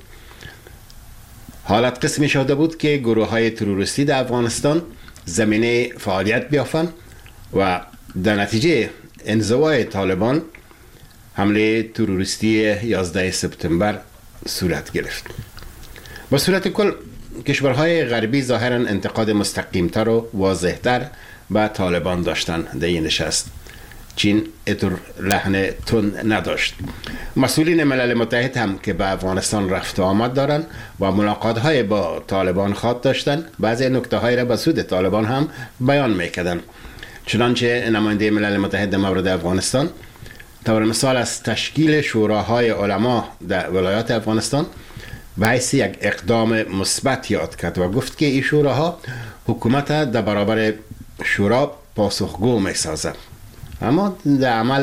حالت قسمی شده بود که گروه های تروریستی در افغانستان زمینه فعالیت بیافن و در نتیجه انزوای طالبان حمله تروریستی یازده سپتامبر صورت گرفت. با صورت کل کشورهای غربی ظاهرا انتقاد مستقیمتر و واضحتر به طالبان داشتن در این نشست. چین اتر لحن تند نداشت. مسئولین ملل متحد هم که به افغانستان رفت و آمد دارند و ملاقات های با طالبان خواد داشتن بعضی نکته های را به سود طالبان هم بیان میکردن. چنانچه نماینده ملل متحد مورد افغانستان طور مثال از تشکیل شوراهای علما در ولایات افغانستان به حیث یک اقدام مثبت یاد کرد و گفت که این شوراها حکومت در برابر شورا پاسخگو می سازد. اما در عمل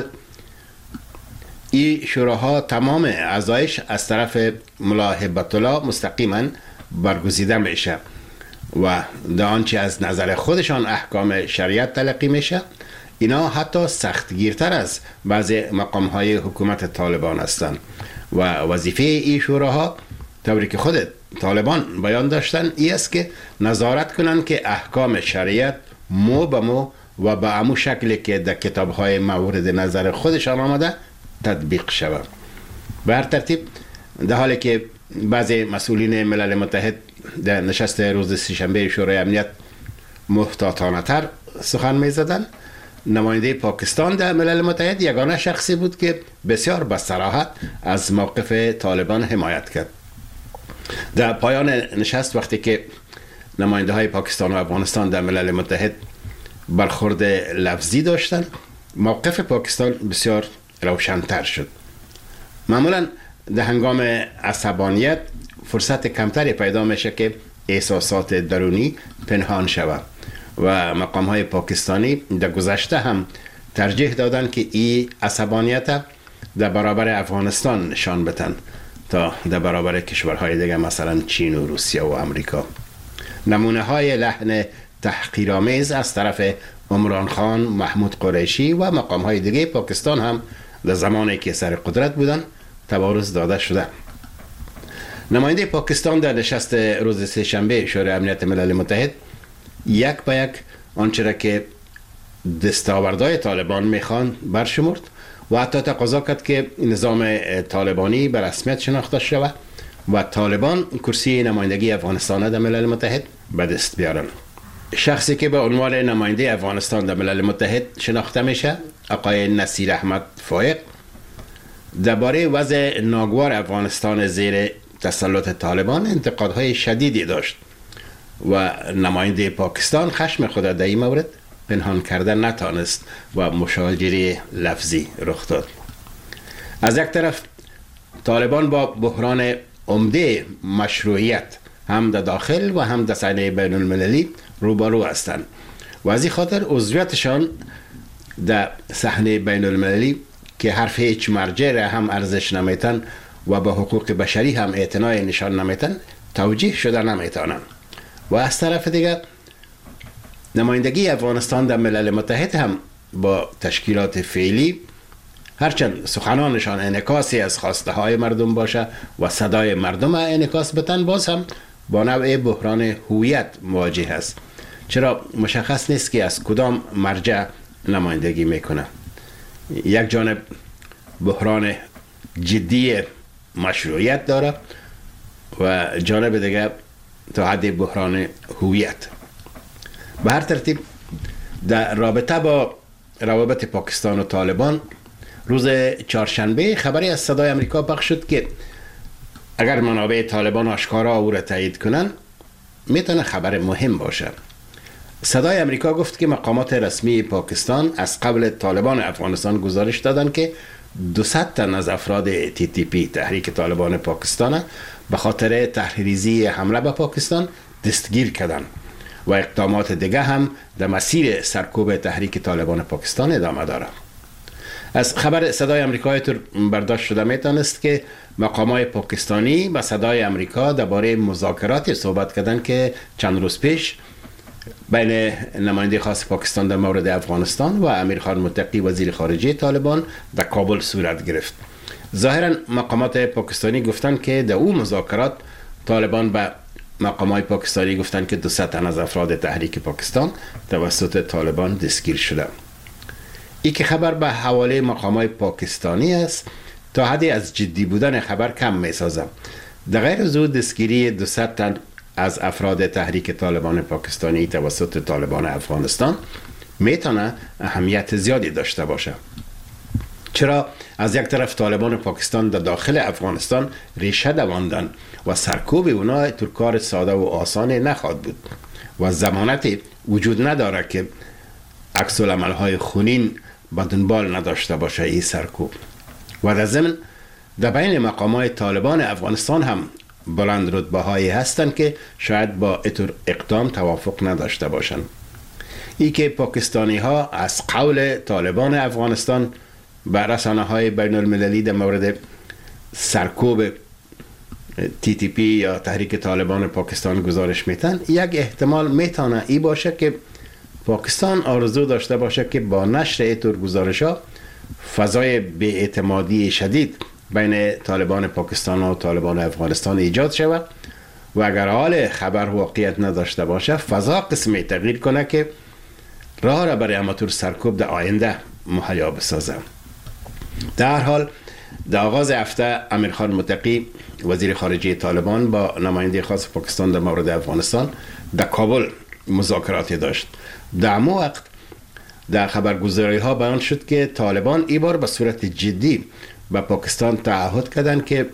این شوراها تمام اعضایش از طرف ملا هبت الله مستقیما برگزیده میشه و در آنچه از نظر خودشان احکام شریعت تلقی میشه، اینا حتی سختگیرتر از بعضی مقامهای حکومت طالبان هستند و وظیفه این شوراها طوری که خود طالبان بیان داشتن ای است که نظارت کنند که احکام شریعت مو به مو و به امو شکلی که در کتابهای مورد نظر خودشان آمده تطبیق شود. به هر ترتیب در حالی که بعضی مسئولین ملل متحد در نشست روز سه‌شنبه شورای امنیت محتاطانه تر سخن می زدن، نماینده پاکستان در ملل متحد یگانه شخصی بود که بسیار به صراحت از موقف طالبان حمایت کرد. در پایان نشست وقتی که نماینده های پاکستان و افغانستان در ملل متحد برخورد لفظی داشتند، موقف پاکستان بسیار روشن‌تر شد. معمولا در هنگام عصبانیت فرصت کمتری پیدا میشه که احساسات درونی پنهان شود و مقام های پاکستانی در گذشته هم ترجیح دادن که این عصبانیت در برابر افغانستان نشان بدن تا در برابر کشورهای دیگه مثلا چین و روسیه و امریکا. نمونه های لحن تحقیرآمیز از طرف عمران خان، محمود قریشی و مقام های دیگه پاکستان هم در زمانی که سر قدرت بودن تبارز داده شده. نماینده پاکستان در نشست روز سه‌شنبه شورای امنیت ملل متحد یک به یک آنچه را که دستاوردهای طالبان میخوان برشمرد و حتی تقاضا کرد که نظام طالبانی به رسمیت شناخته شود و طالبان کرسی نمایندگی افغانستان در ملل متحد به دست بیارن. شخصی که به عنوان نماینده افغانستان در ملل متحد شناخته میشه آقای نصیر احمد فائق درباره وضع ناگوار افغانستان زیر تسلط طالبان انتقادهای شدیدی داشت و نماینده پاکستان خشم خود در این مورد پنهان کردن نتانست و مشاجره لفظی رخ داد. از یک طرف طالبان با بحران عمده مشروعیت هم در داخل و هم در صحنه بین المللی روبرو هستند و از این خاطر عضویتشان در صحنه بین المللی که حرف هیچ مرجع را هم ارزش نمیتن و به حقوق بشری هم اعتنای نشان نمیتن توجیه شده نمیتونن. و از طرف دیگر نمایندگی افغانستان در ملل متحد هم با تشکیلات فعلی هرچند سخنانشان انعکاسی از خواسته های مردم باشه و صدای مردم انعکاس بتن، باز هم با نوع بحران هویت مواجه است، چرا مشخص نیست که از کدام مرجع نمایندگی میکنه. یک جانب بحران جدی مشروعیت داره و جانب دیگر تا حد بحران هویت. به هر ترتیب در رابطه با روابط پاکستان و طالبان روز چهارشنبه خبری از صدای امریکا پخش شد که اگر منابع طالبان آشکارا او را تایید کنن میتونه خبر مهم باشه. صدای امریکا گفت که مقامات رسمی پاکستان از قبل طالبان افغانستان گزارش دادند که دویست تن از افراد تی تی پی تحریک طالبان پاکستان به خاطر تحریزی حمله به پاکستان دستگیر کردند و اقدامات دیگه هم در مسیر سرکوب تحریک طالبان پاکستان ادامه داره. از خبر صدای امریکا طور برداشت شده میتونست که مقامات پاکستانی با صدای امریکا درباره مذاکرات صحبت کردند که چند روز پیش بین نماینده خاص پاکستان در مورد افغانستان و امیر خان متقی وزیر خارجه طالبان در کابل صورت گرفت. ظاهرا مقامات پاکستانی گفتند که در اون مذاکرات طالبان به مقامات پاکستانی گفتند که دویست تن از افراد تحریک پاکستان توسط طالبان دستگیر شده. این که خبر به حواله مقامات پاکستانی است تا حدی از جدی بودن خبر کم می سازم. در غیر از او دستگیری دویست تن از افراد تحریک طالبان پاکستانی توسط طالبان افغانستان میتونه اهمیت زیادی داشته باشه، چرا از یک طرف طالبان پاکستان در داخل افغانستان ریشه دواندن و سرکوب اونا تو کار ساده و آسان نخواهد بود و ضمانتی وجود نداره که عکس العمل‌های خونین با دنبال نداشته باشه این سرکوب. و در ضمن در بین مقامات طالبان افغانستان هم بلند رتبه هایی هستند که شاید با اتر اقدام توافق نداشته باشند. ای که پاکستانی ها از قول طالبان افغانستان به رسانه های بین المللی در مورد سرکوب تی تی پی یا تحریک طالبان پاکستان گزارش میتن، یک احتمال میتونه ای باشه که پاکستان آرزو داشته باشه که با نشر اتر گزارش ها فضای بی‌اعتمادی شدید بین طالبان پاکستان و طالبان افغانستان ایجاد شود و اگر حال خبر واقعیت نداشته باشه فضا قسمی تغییر کنه که راه را برای اماتور سرکوب در آینده مهیا بسازه. در هر حال در آغاز هفته امیر خان متقی وزیر خارجه طالبان با نماینده خاص پاکستان در مورد افغانستان در کابل مذاکراتی داشت. در مو وقت در خبرگزاری ها بیان شد که طالبان این بار به صورت جدی به پاکستان تعهد کردند که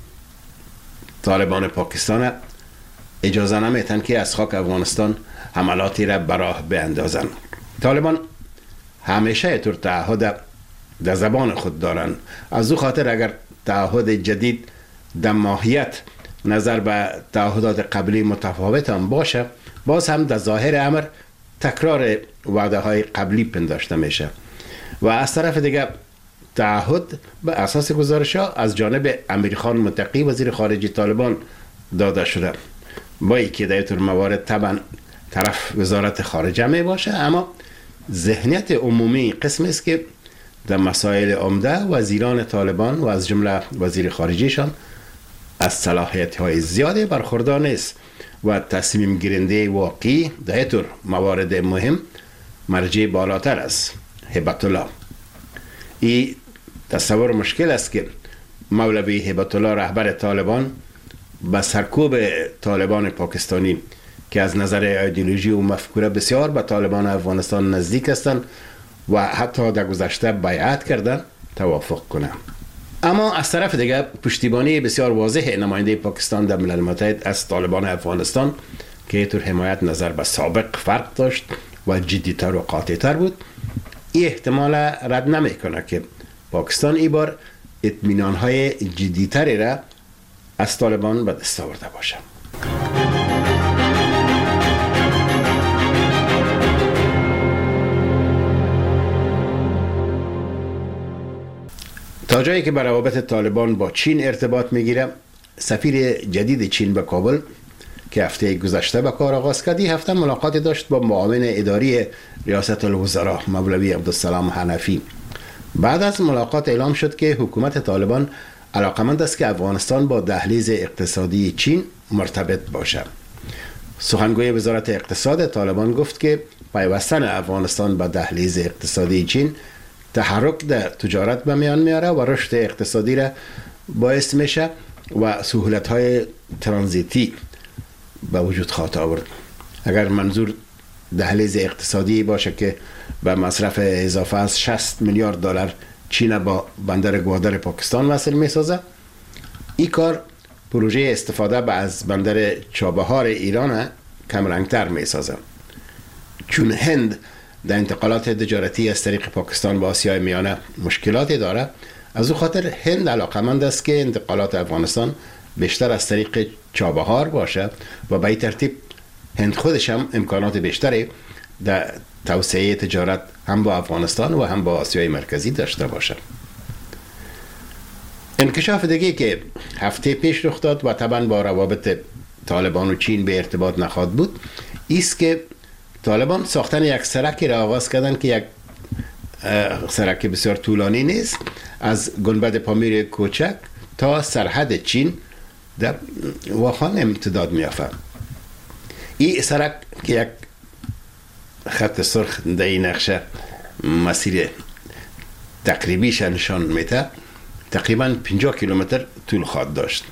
طالبان پاکستان اجازه نمیتن که از خاک افغانستان حملاتی را براه بیندازن. طالبان همیشه اینطور تعهد در زبان خود دارن، از او خاطر اگر تعهد جدید در ماهیت نظر به تعهدات قبلی متفاوت هم باشه، باز هم در ظاهر امر تکرار وعده های قبلی پنداشته میشه و از طرف دیگه تعهد به اساس گزارش ها از جانب امیر خان متقی وزیر خارجه طالبان داده شده، با اینکه در اینطور موارد طبعا طرف وزارت خارجه می باشه، اما ذهنیت عمومی قسم است که در مسائل عمده وزیران طالبان و از جمله وزیر خارجهشان از صلاحیت های زیادی برخوردار نیست و تصمیم گیرنده واقعی در طور موارد مهم مرجع بالاتر است. هبت الله. این تصور مشکل است که مولوی هبت الله رهبر طالبان به سرکوب طالبان پاکستانی که از نظر ایدئولوژی و مفکوره بسیار به طالبان افغانستان نزدیک هستند و حتی در گذشته بیعت کردند توافق کنند. اما از طرف دیگر پشتیبانی بسیار واضح نماینده پاکستان در ملل متحد از طالبان افغانستان که طور حمایت نظر به سابق فرق داشت و جدیتر و قاطعتر بود، این احتمال رد نمیکنه که پاکستان این بار اطمینان‌های جدیتری را از طالبان به دست آورده باشه. تا جایی که بر روابط طالبان با چین ارتباط میگیره، سفیر جدید چین به کابل که هفته گذشته به کار آغاز کرد، هفته ملاقاتی داشت با معاون اداری ریاست الوزراء مولوی عبدالسلام حنفی. بعد از ملاقات اعلام شد که حکومت طالبان علاقمند است که افغانستان با دهلیز اقتصادی چین مرتبط باشد. سخنگوی وزارت اقتصاد طالبان گفت که پیوستن افغانستان با دهلیز اقتصادی چین تحرک در تجارت به میان میاره و رشد اقتصادی را باعث میشه و سهولت‌های ترانزیتی به وجود خواهد آورد. اگر منظور دهلیز اقتصادی باشه که به مصرف اضافه از شصت میلیارد دلار چین با بندر گوادر پاکستان وصل میسازه، این کار پروژه استفاده به از بندر چابهار ایران کم رنگتر میسازه. چون هند در انتقالات تجارتی از طریق پاکستان به آسیای میانه مشکلاتی داره، از او خاطر هند علاقمند است که انتقالات افغانستان بیشتر از طریق چابهار باشه و به این ترتیب هند خودش هم امکانات بیشتری در توسعه تجارت هم با افغانستان و هم با آسیای مرکزی داشته باشه. انکشاف دیگه که هفته پیش رخ داد و طبعا با روابط طالبان و چین به ارتباط نخواهد بود، ایست که طالبان ساختن یک سرکی را آغاز کردن که یک سرک بسیار طولانی نیست، از گنبد پامیر کوچک تا سرحد چین در واخان امتداد میافته. این سرک که یک خط سرخ در این نقشه مسیر تقریبیش نشان میده، تقریبا پنجاه کیلومتر طول خواهد داشت.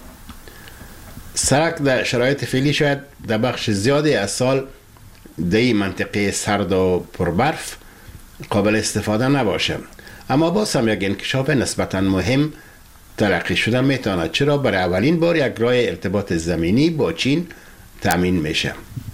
سرک در شرایط فعلی شاید در بخش زیادی از سال در این منطقه سرد و پربرف قابل استفاده نباشه، اما باز هم یک انکشاف نسبتا مهم تلقی شده میتواند، چرا برای اولین بار یک راه ارتباط زمینی با چین تأمین میشه.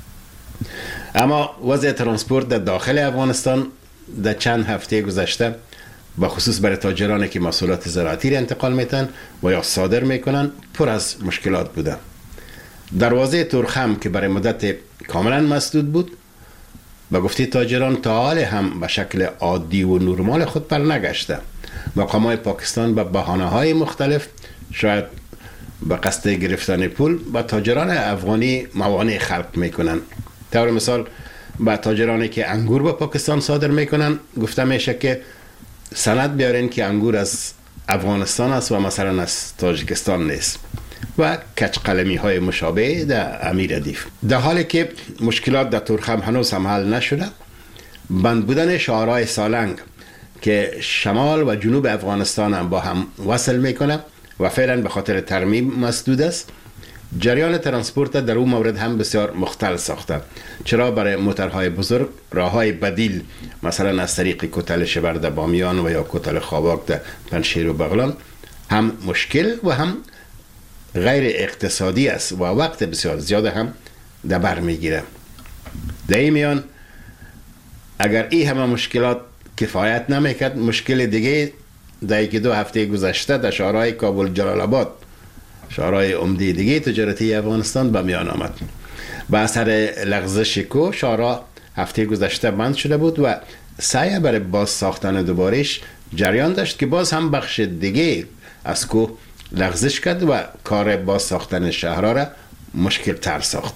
اما وضع ترانسپورت در داخل افغانستان در چند هفته گذشته به خصوص برای تاجرانی که محصولات زراعتی را انتقال میتن و یا صادر میکنن پر از مشکلات بوده. دروازه ترخم که برای مدت کاملا مسدود بود، به گفته تاجران تا حال هم به شکل عادی و نرمال خود برنگشته. مقامات پاکستان به بهانه‌های مختلف، شاید به قصد گرفتن پول، به تاجران افغانی موانع خلق میکنن. طور مثال به تاجرانی که انگور به پاکستان صادر میکنن گفته میشه که سند بیارین که انگور از افغانستان است و مثلا از تاجیکستان نیست و کج قلمی های مشابه در امیر ردیف. در حالی که مشکلات در ترخم هنوز هم حل نشده، بند بودن شاهراه سالنگ که شمال و جنوب افغانستان هم با هم وصل میکنه و فعلا به خاطر ترمیم مسدود است، جریان ترانسپورت در اون مورد هم بسیار مختل ساخته، چرا برای موترهای بزرگ راههای بدیل مثلا از طریق کتل شبرد بامیان و یا کتل خواباک در پنشیر و بغلان هم مشکل و هم غیر اقتصادی است و وقت بسیار زیاد هم در بر میگیره. در این میان اگر این همه مشکلات کفایت نمیکرد، مشکل دیگه در یک دو هفته گذشته در شهرهای کابل جلال آباد، شهرهای عمده دیگه تجارتی افغانستان به میان آمد. به اثر لغزش کو شهرها هفته گذشته بند شده بود و سعی برای باز ساختن دوبارش جریان داشت که باز هم بخش دیگه از کو لغزش کرد و کار باز ساختن شهرها را مشکل تر ساخت.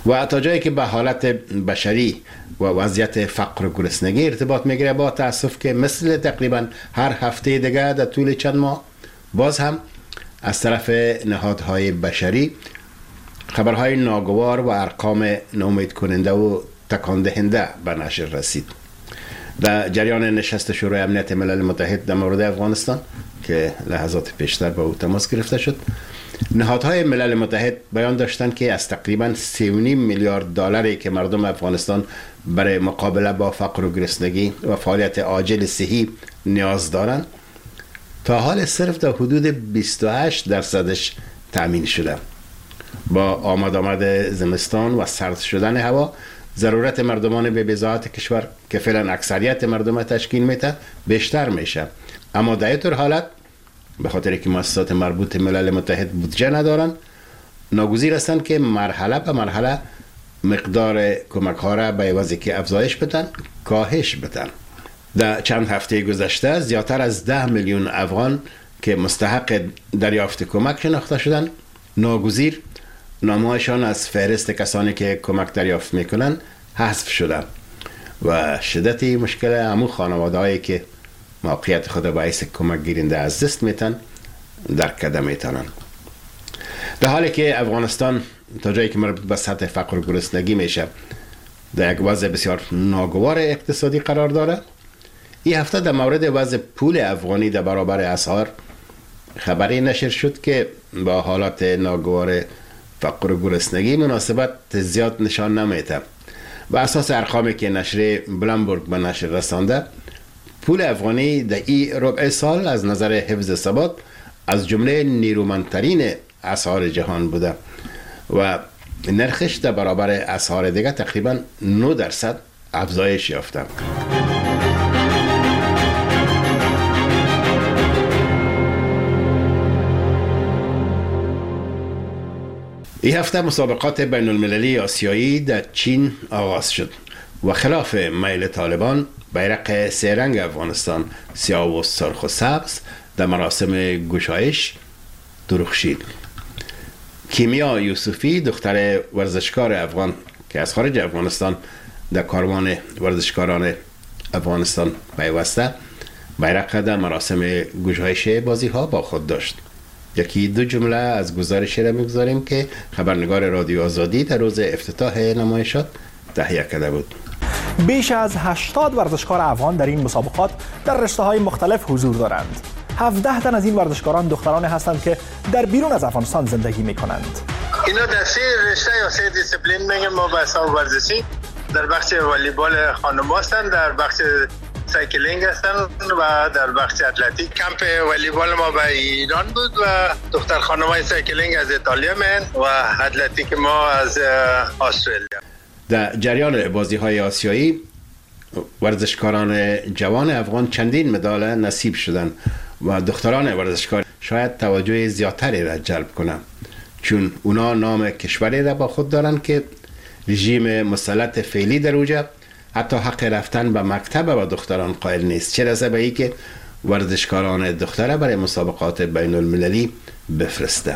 و تا جایی که به حالت بشری و وضعیت فقر و گرسنگی ارتباط میگیره، با تاسف که مثل تقریبا هر هفته دیگه در طول چند ماه باز هم از طرف نهادهای بشری خبرهای ناگوار و ارقام ناامید کننده و تکان دهنده به نشر رسید. در جریان نشست شورای امنیت ملل متحد در مورد افغانستان که لحظات پیشتر با او تماس گرفته شد، نهادهای ملل متحد بیان داشتند که از تقریبا سه و نیم میلیارد دلاری که مردم افغانستان برای مقابله با فقر و گرسنگی و فعالیت عاجل صحی نیاز دارند، تا حال صرف در حدود بیست و هشت درصدش تأمین شده. با آمد آمد زمستان و سرد شدن هوا، ضرورت مردمان به بضاعت کشور که فعلا اکثریت مردم تشکیل میده بیشتر میشه. اما در این حالت به خاطر که مؤسسات مربوط ملل متحد بودجه ندارن، ناگزیر هستند که مرحله به مرحله مقدار کمک ها را به عوضی که افزایش بدن کاهش بدن. در چند هفته گذشته زیادتر از ده میلیون افغان که مستحق دریافت کمک شناخته شدن، ناگزیر نامه‌هایشان از فهرست کسانی که کمک دریافت میکنن حذف شده و شدت مشکل همون خانواده‌هایی که موقعیت خود با حیث کمک گیرنده از دست میتن در کده میتونن. در حالی که افغانستان تا جایی که مربوط به سطح فقر و گرسنگی میشه در یک وضع بسیار ناگوار اقتصادی قرار داره، این هفته در مورد وضع پول افغانی در برابر اسعار خبری نشر شد که با حالات ناگوار فقر و گرسنگی مناسبت زیاد نشان نمیده. و اساس ارقامی که نشر بلومبرگ به نشر رسانده، پول افغانی در این ربع سال از نظر حفظ ثبات از جمله نیرومندترین اسعار جهان بوده و نرخش در برابر اسعار دیگه تقریبا نه درصد افزایش یافته. این هفته مسابقات بین المللی آسیایی در چین آغاز شد و خلاف میل طالبان بیرق سه رنگ افغانستان سیاه و سرخ و سبز در مراسم گشایش درخشید. کیمیا یوسفی، دختر ورزشکار افغان که از خارج افغانستان در کاروان ورزشکاران افغانستان پیوسته، بیرق در مراسم گشایش بازی ها با خود داشت. یکی دو جمله از گزارشی را میگذاریم که خبرنگار رادیو آزادی در روز افتتاح نمایشات تهیه کرده بود. بیش از هشتاد ورزشکار افغان در این مسابقات در رشته‌های مختلف حضور دارند. هفده تن از این ورزشکاران دختران هستند که در بیرون از افغانستان زندگی می‌کنند. اینا در سه رشته یا سه دیسیپلین میگم ما به حساب ورزشی، در بخش والیبال خانم هستند، در بخش سایکلینگ هستن و در بخش اتلتیک. کمپ والیبال ما به ایران بود و دختر خانمای سایکلینگ از ایتالیا من و اتلتیک ما از استرالیا. در جریان بازی‌های آسیایی ورزشکاران جوان افغان چندین مدال نصیب شدند و دختران ورزشکار شاید توجه زیادتری را جلب کنند، چون اونا نام کشوری را با خود دارند که رژیم مسلط فعلی در اوجه حتی حق رفتن به مکتب و دختران قائل نیست، چه رسه به ای که ورزشکاران دختره برای مسابقات بین المللی بفرسته.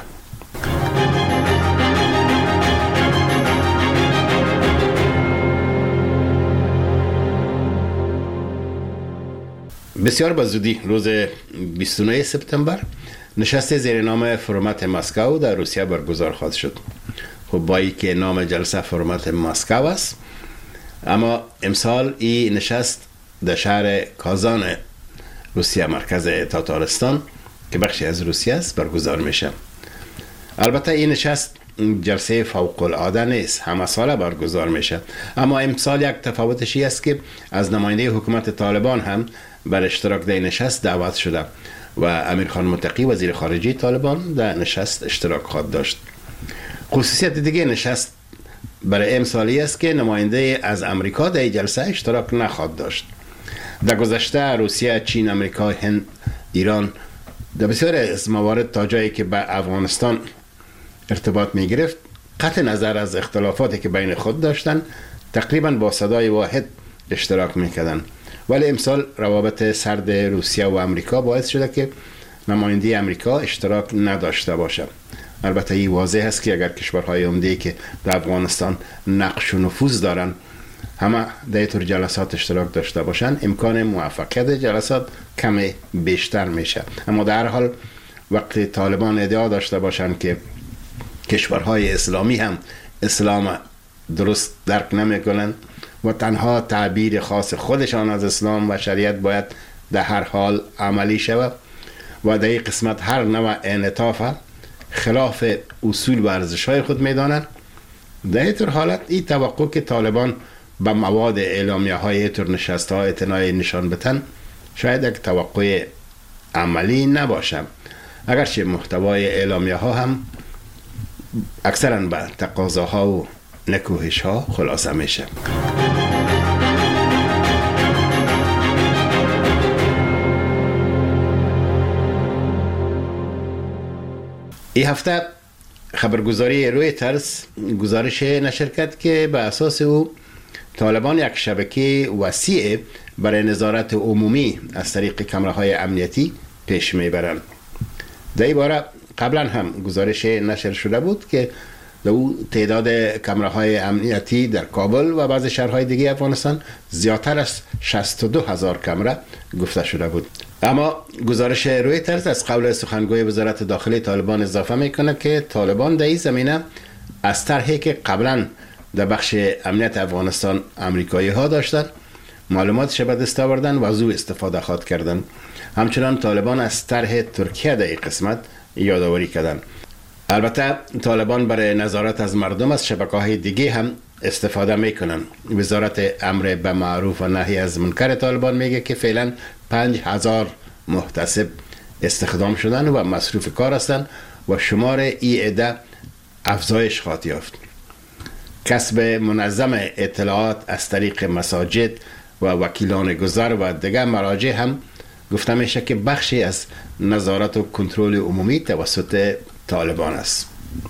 بسیار به زودی روز بیست و نه سپتامبر نشست زیر نام فرمت مسکو در روسیه برگزار خواهد شد. خب با ای که نام جلسه فرمت مسکو است، اما امسال این نشست در شهر کازان روسیه، مرکز تاتارستان که بخشی از روسیه است، برگزار میشه. البته این نشست جلسه فوق العاده نیست، همه ساله برگزار میشه، اما امسال یک تفاوتش است که از نماینده حکومت طالبان هم بر اشتراک در نشست دعوت شده و امیر خان متقی وزیر خارجه طالبان در نشست اشتراک خواهد داشت. خصوصیت دیگه نشست برای امسالی است که نماینده از امریکا در جلسه اشتراک نخواهد داشت. در گذشته روسیه، چین، امریکا، هند، ایران در بسیار از موارد تا جایی که به افغانستان ارتباط می گرفت، قطع نظر از اختلافاتی که بین خود داشتن، تقریبا با صدای واحد اشتراک می کردن. ولی امسال روابط سرد روسیه و امریکا باعث شده که نماینده امریکا اشتراک نداشته باشه البته این واضح است که اگر کشورهای عمده که در افغانستان نقش و نفوذ دارن همه در طور جلسات اشتراک داشته باشن، امکان موفقیت جلسات کم بیشتر میشه. اما در حال وقتی طالبان ادعا داشته باشن که کشورهای اسلامی هم اسلام درست درک نمیکنن و تنها تعبیر خاص خودشان از اسلام و شریعت باید در هر حال عملی شود و در این قسمت هر نوع انعطاف خلاف اصول و ارزش‌های خود میدانند، در این طور حالت این توقع که طالبان به مواد اعلامیه های طور نشست ها اعتنای نشان بتن شاید یک توقع عملی نباشه، اگرچه محتوای اعلامیه ها هم اکثرا به تقاضاها و نکوهش ها خلاصه میشه. این هفته خبرگزاری رویترز گزارش نشر کرد که به اساس او طالبان یک شبکه وسیع برای نظارت عمومی از طریق کامراهای امنیتی پیش میبرند. در این باره قبلا هم گزارش نشر شده بود که در او تعداد کامراهای امنیتی در کابل و بعض شهرهای دیگه افغانستان زیادتر از شصت و دو هزار کامرا گفته شده بود. اما گزارش رویترز از قول سخنگوی وزارت داخلی طالبان اضافه میکنه که طالبان در این زمینه از طرحی که قبلا در بخش امنیت افغانستان امریکایی ها داشتند معلوماتش به دست آوردن و از او استفاده خواد کردن. همچنان طالبان از طرح ترکیه در این قسمت یادآوری کردن. البته طالبان برای نظارت از مردم از شبکه‌های دیگه هم استفاده میکنن. وزارت امر به معروف و نهی از منکر طالبان میگه که فعلا پنج هزار محتسب استخدام شدن و مصروف کار هستند و شمار ای عده افزایش خواهد یافت. کسب منظم اطلاعات از طریق مساجد و وکیلان گذر و دیگر مراجع هم گفته میشه که بخشی از نظارت و کنترل عمومی توسط طالبان است.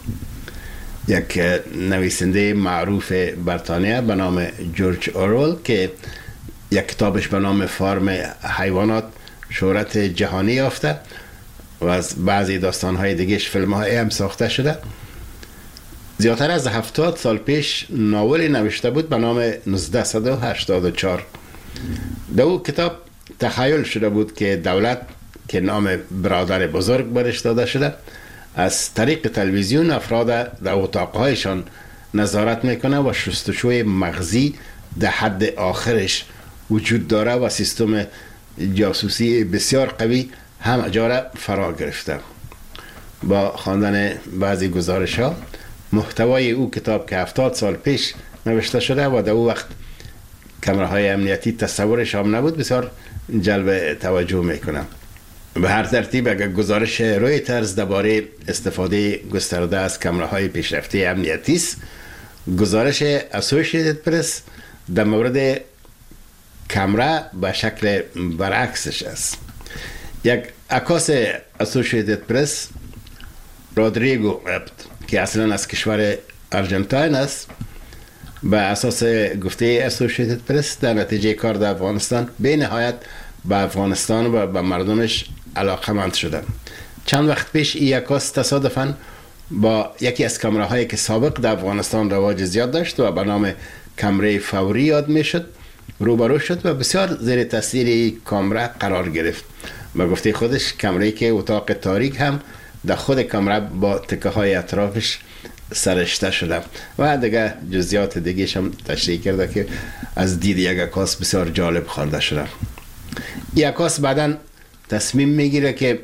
یک نویسنده معروف بریتانیا به نام جورج اورول که یک کتابش به نام فارم حیوانات شهرت جهانی یافته و از بعضی داستانهای دیگهش فیلم‌های هم ساخته شده، زیادتر از هفتاد سال پیش ناولی نوشته بود به نام نوزده هشتاد و چهار. در او کتاب تخیل شده بود که دولت که نام برادر بزرگ برش داده شده از طریق تلویزیون افراد در اتاقهایشان نظارت میکنه و شستشوی مغزی در حد آخرش وجود داره و سیستم جاسوسی بسیار قوی هم جاره فرا گرفته. با خواندن بعضی گزارش ها محتوای او کتاب که هفتاد سال پیش نوشته شده و در او وقت کامراهای امنیتی تصورش هم نبود بسیار جلب توجه میکنه. به هر ترتیب اگر گزارش رویترز درباره استفاده گسترده از کامراهای پیشرفته امنیتی است، گزارش اسوسییتد پرس در مورد کامرا به شکل برعکسش است. یک عکاس اسوسییتد پرس رودریگو ابت که اصلا از کشور ارژانتین است، به اساس گفته اسوسییتد پرس در نتیجه کار در افغانستان به نهایت به افغانستان و به مردمش علاقمند شده. چند وقت پیش این عکاس تصادفاً با یکی از کامراهایی که سابق در افغانستان رواج زیاد داشت و به نام کامرای فوری یاد میشد روبرو شد و بسیار زیر تاثیر کامرا قرار گرفت. و گفته خودش کامرایی که اتاق تاریک هم در خود کامرا با تکه های اطرافش سرشته شده و دیگه جزئیات دیگه‌ش هم تشریح کرده که از دید یک عکاس بسیار جالب خوانده شده. این عکاس بعداً تصمیم میگیره که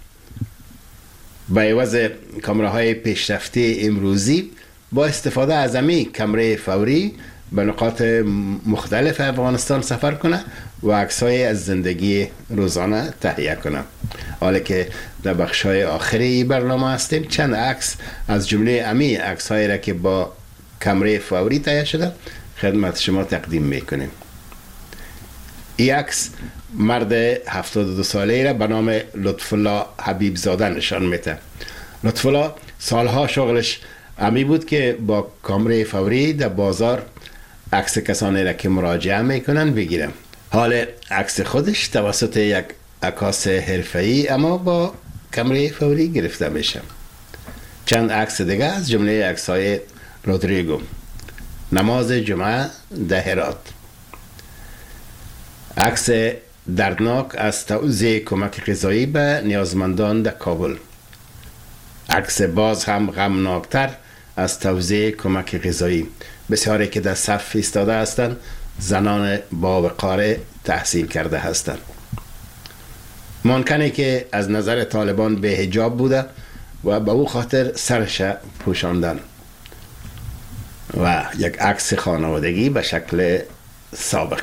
با عوض کامراهای پیشرفته امروزی با استفاده از همین کامرای فوری به نقاط مختلف افغانستان سفر کنه و عکس‌های از زندگی روزانه تهیه کنه. حالا که در بخش‌های آخری برنامه هستیم چند عکس از جمله امی عکس‌هایی را که با کامرای فوری تهیه شده خدمت شما تقدیم میکنیم. این عکس مرد هفتاد و دو ساله را به نام لطفالله حبیب زاده نشان میده. لطفالله سالها شغلش امی بود که با کامرای فوری در بازار عکس کسانی را که مراجعه میکنن بگیرم. حال عکس خودش توسط یک عکاس حرفه‌ای اما با کامرای فوری گرفته میشه. چند عکس دیگه از جمله عکس‌های رودریگو. نماز جمعه در هرات. عکس دردناک از توزیع کمک غذایی به نیازمندان در کابل. عکس باز هم غمناکتر از توزیع کمک غذایی. بسیاری که در صف ایستاده هستند زنان با وقار تحصیل کرده هستند. ممکنه که از نظر طالبان به حجاب بوده و به او خاطر سرش پوشاندن و یک عکس خانوادگی به شکل سابق.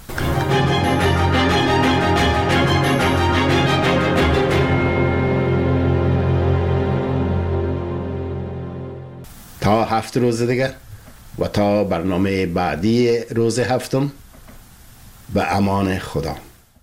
تا هفت روز دیگه و تا برنامه بعدی روز هفتم، به امان خدا.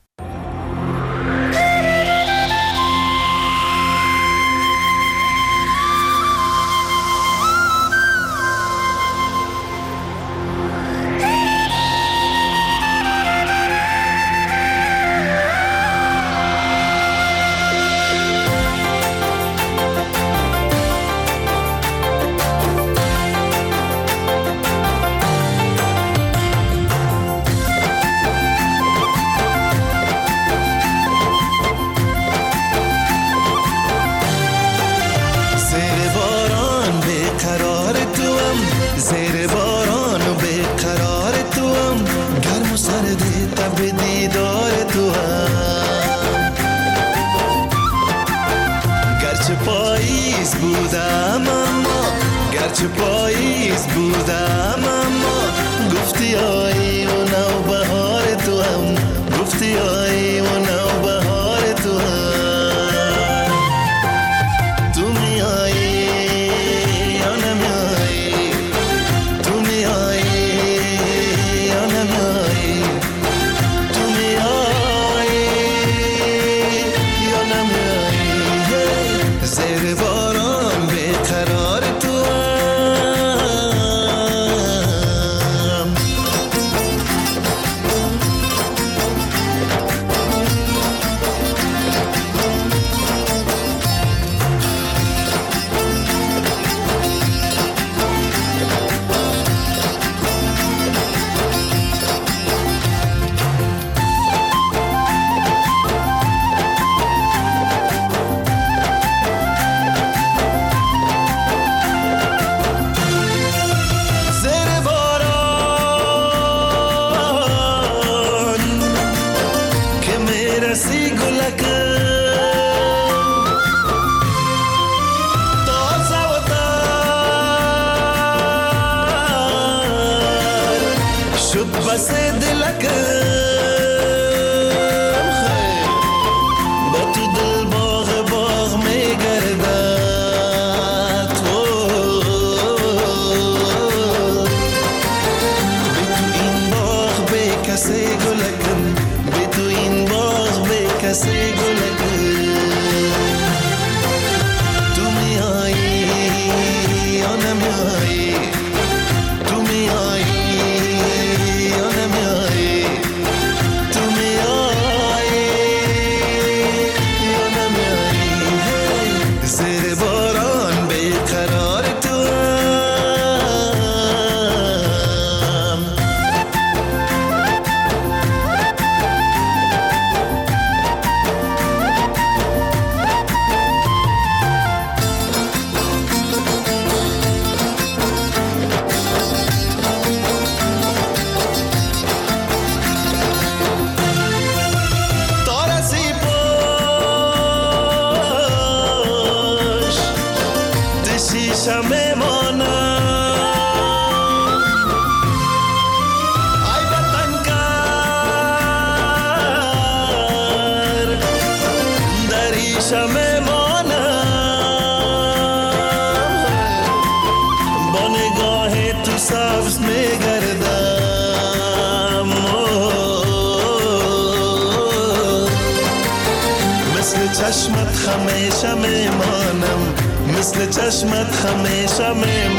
چشمت همیشه میمانم، مثل چشمت همیشه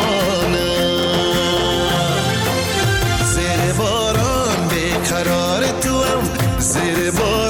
میمانم. زیر باران بیقرار تو هم، زیر باران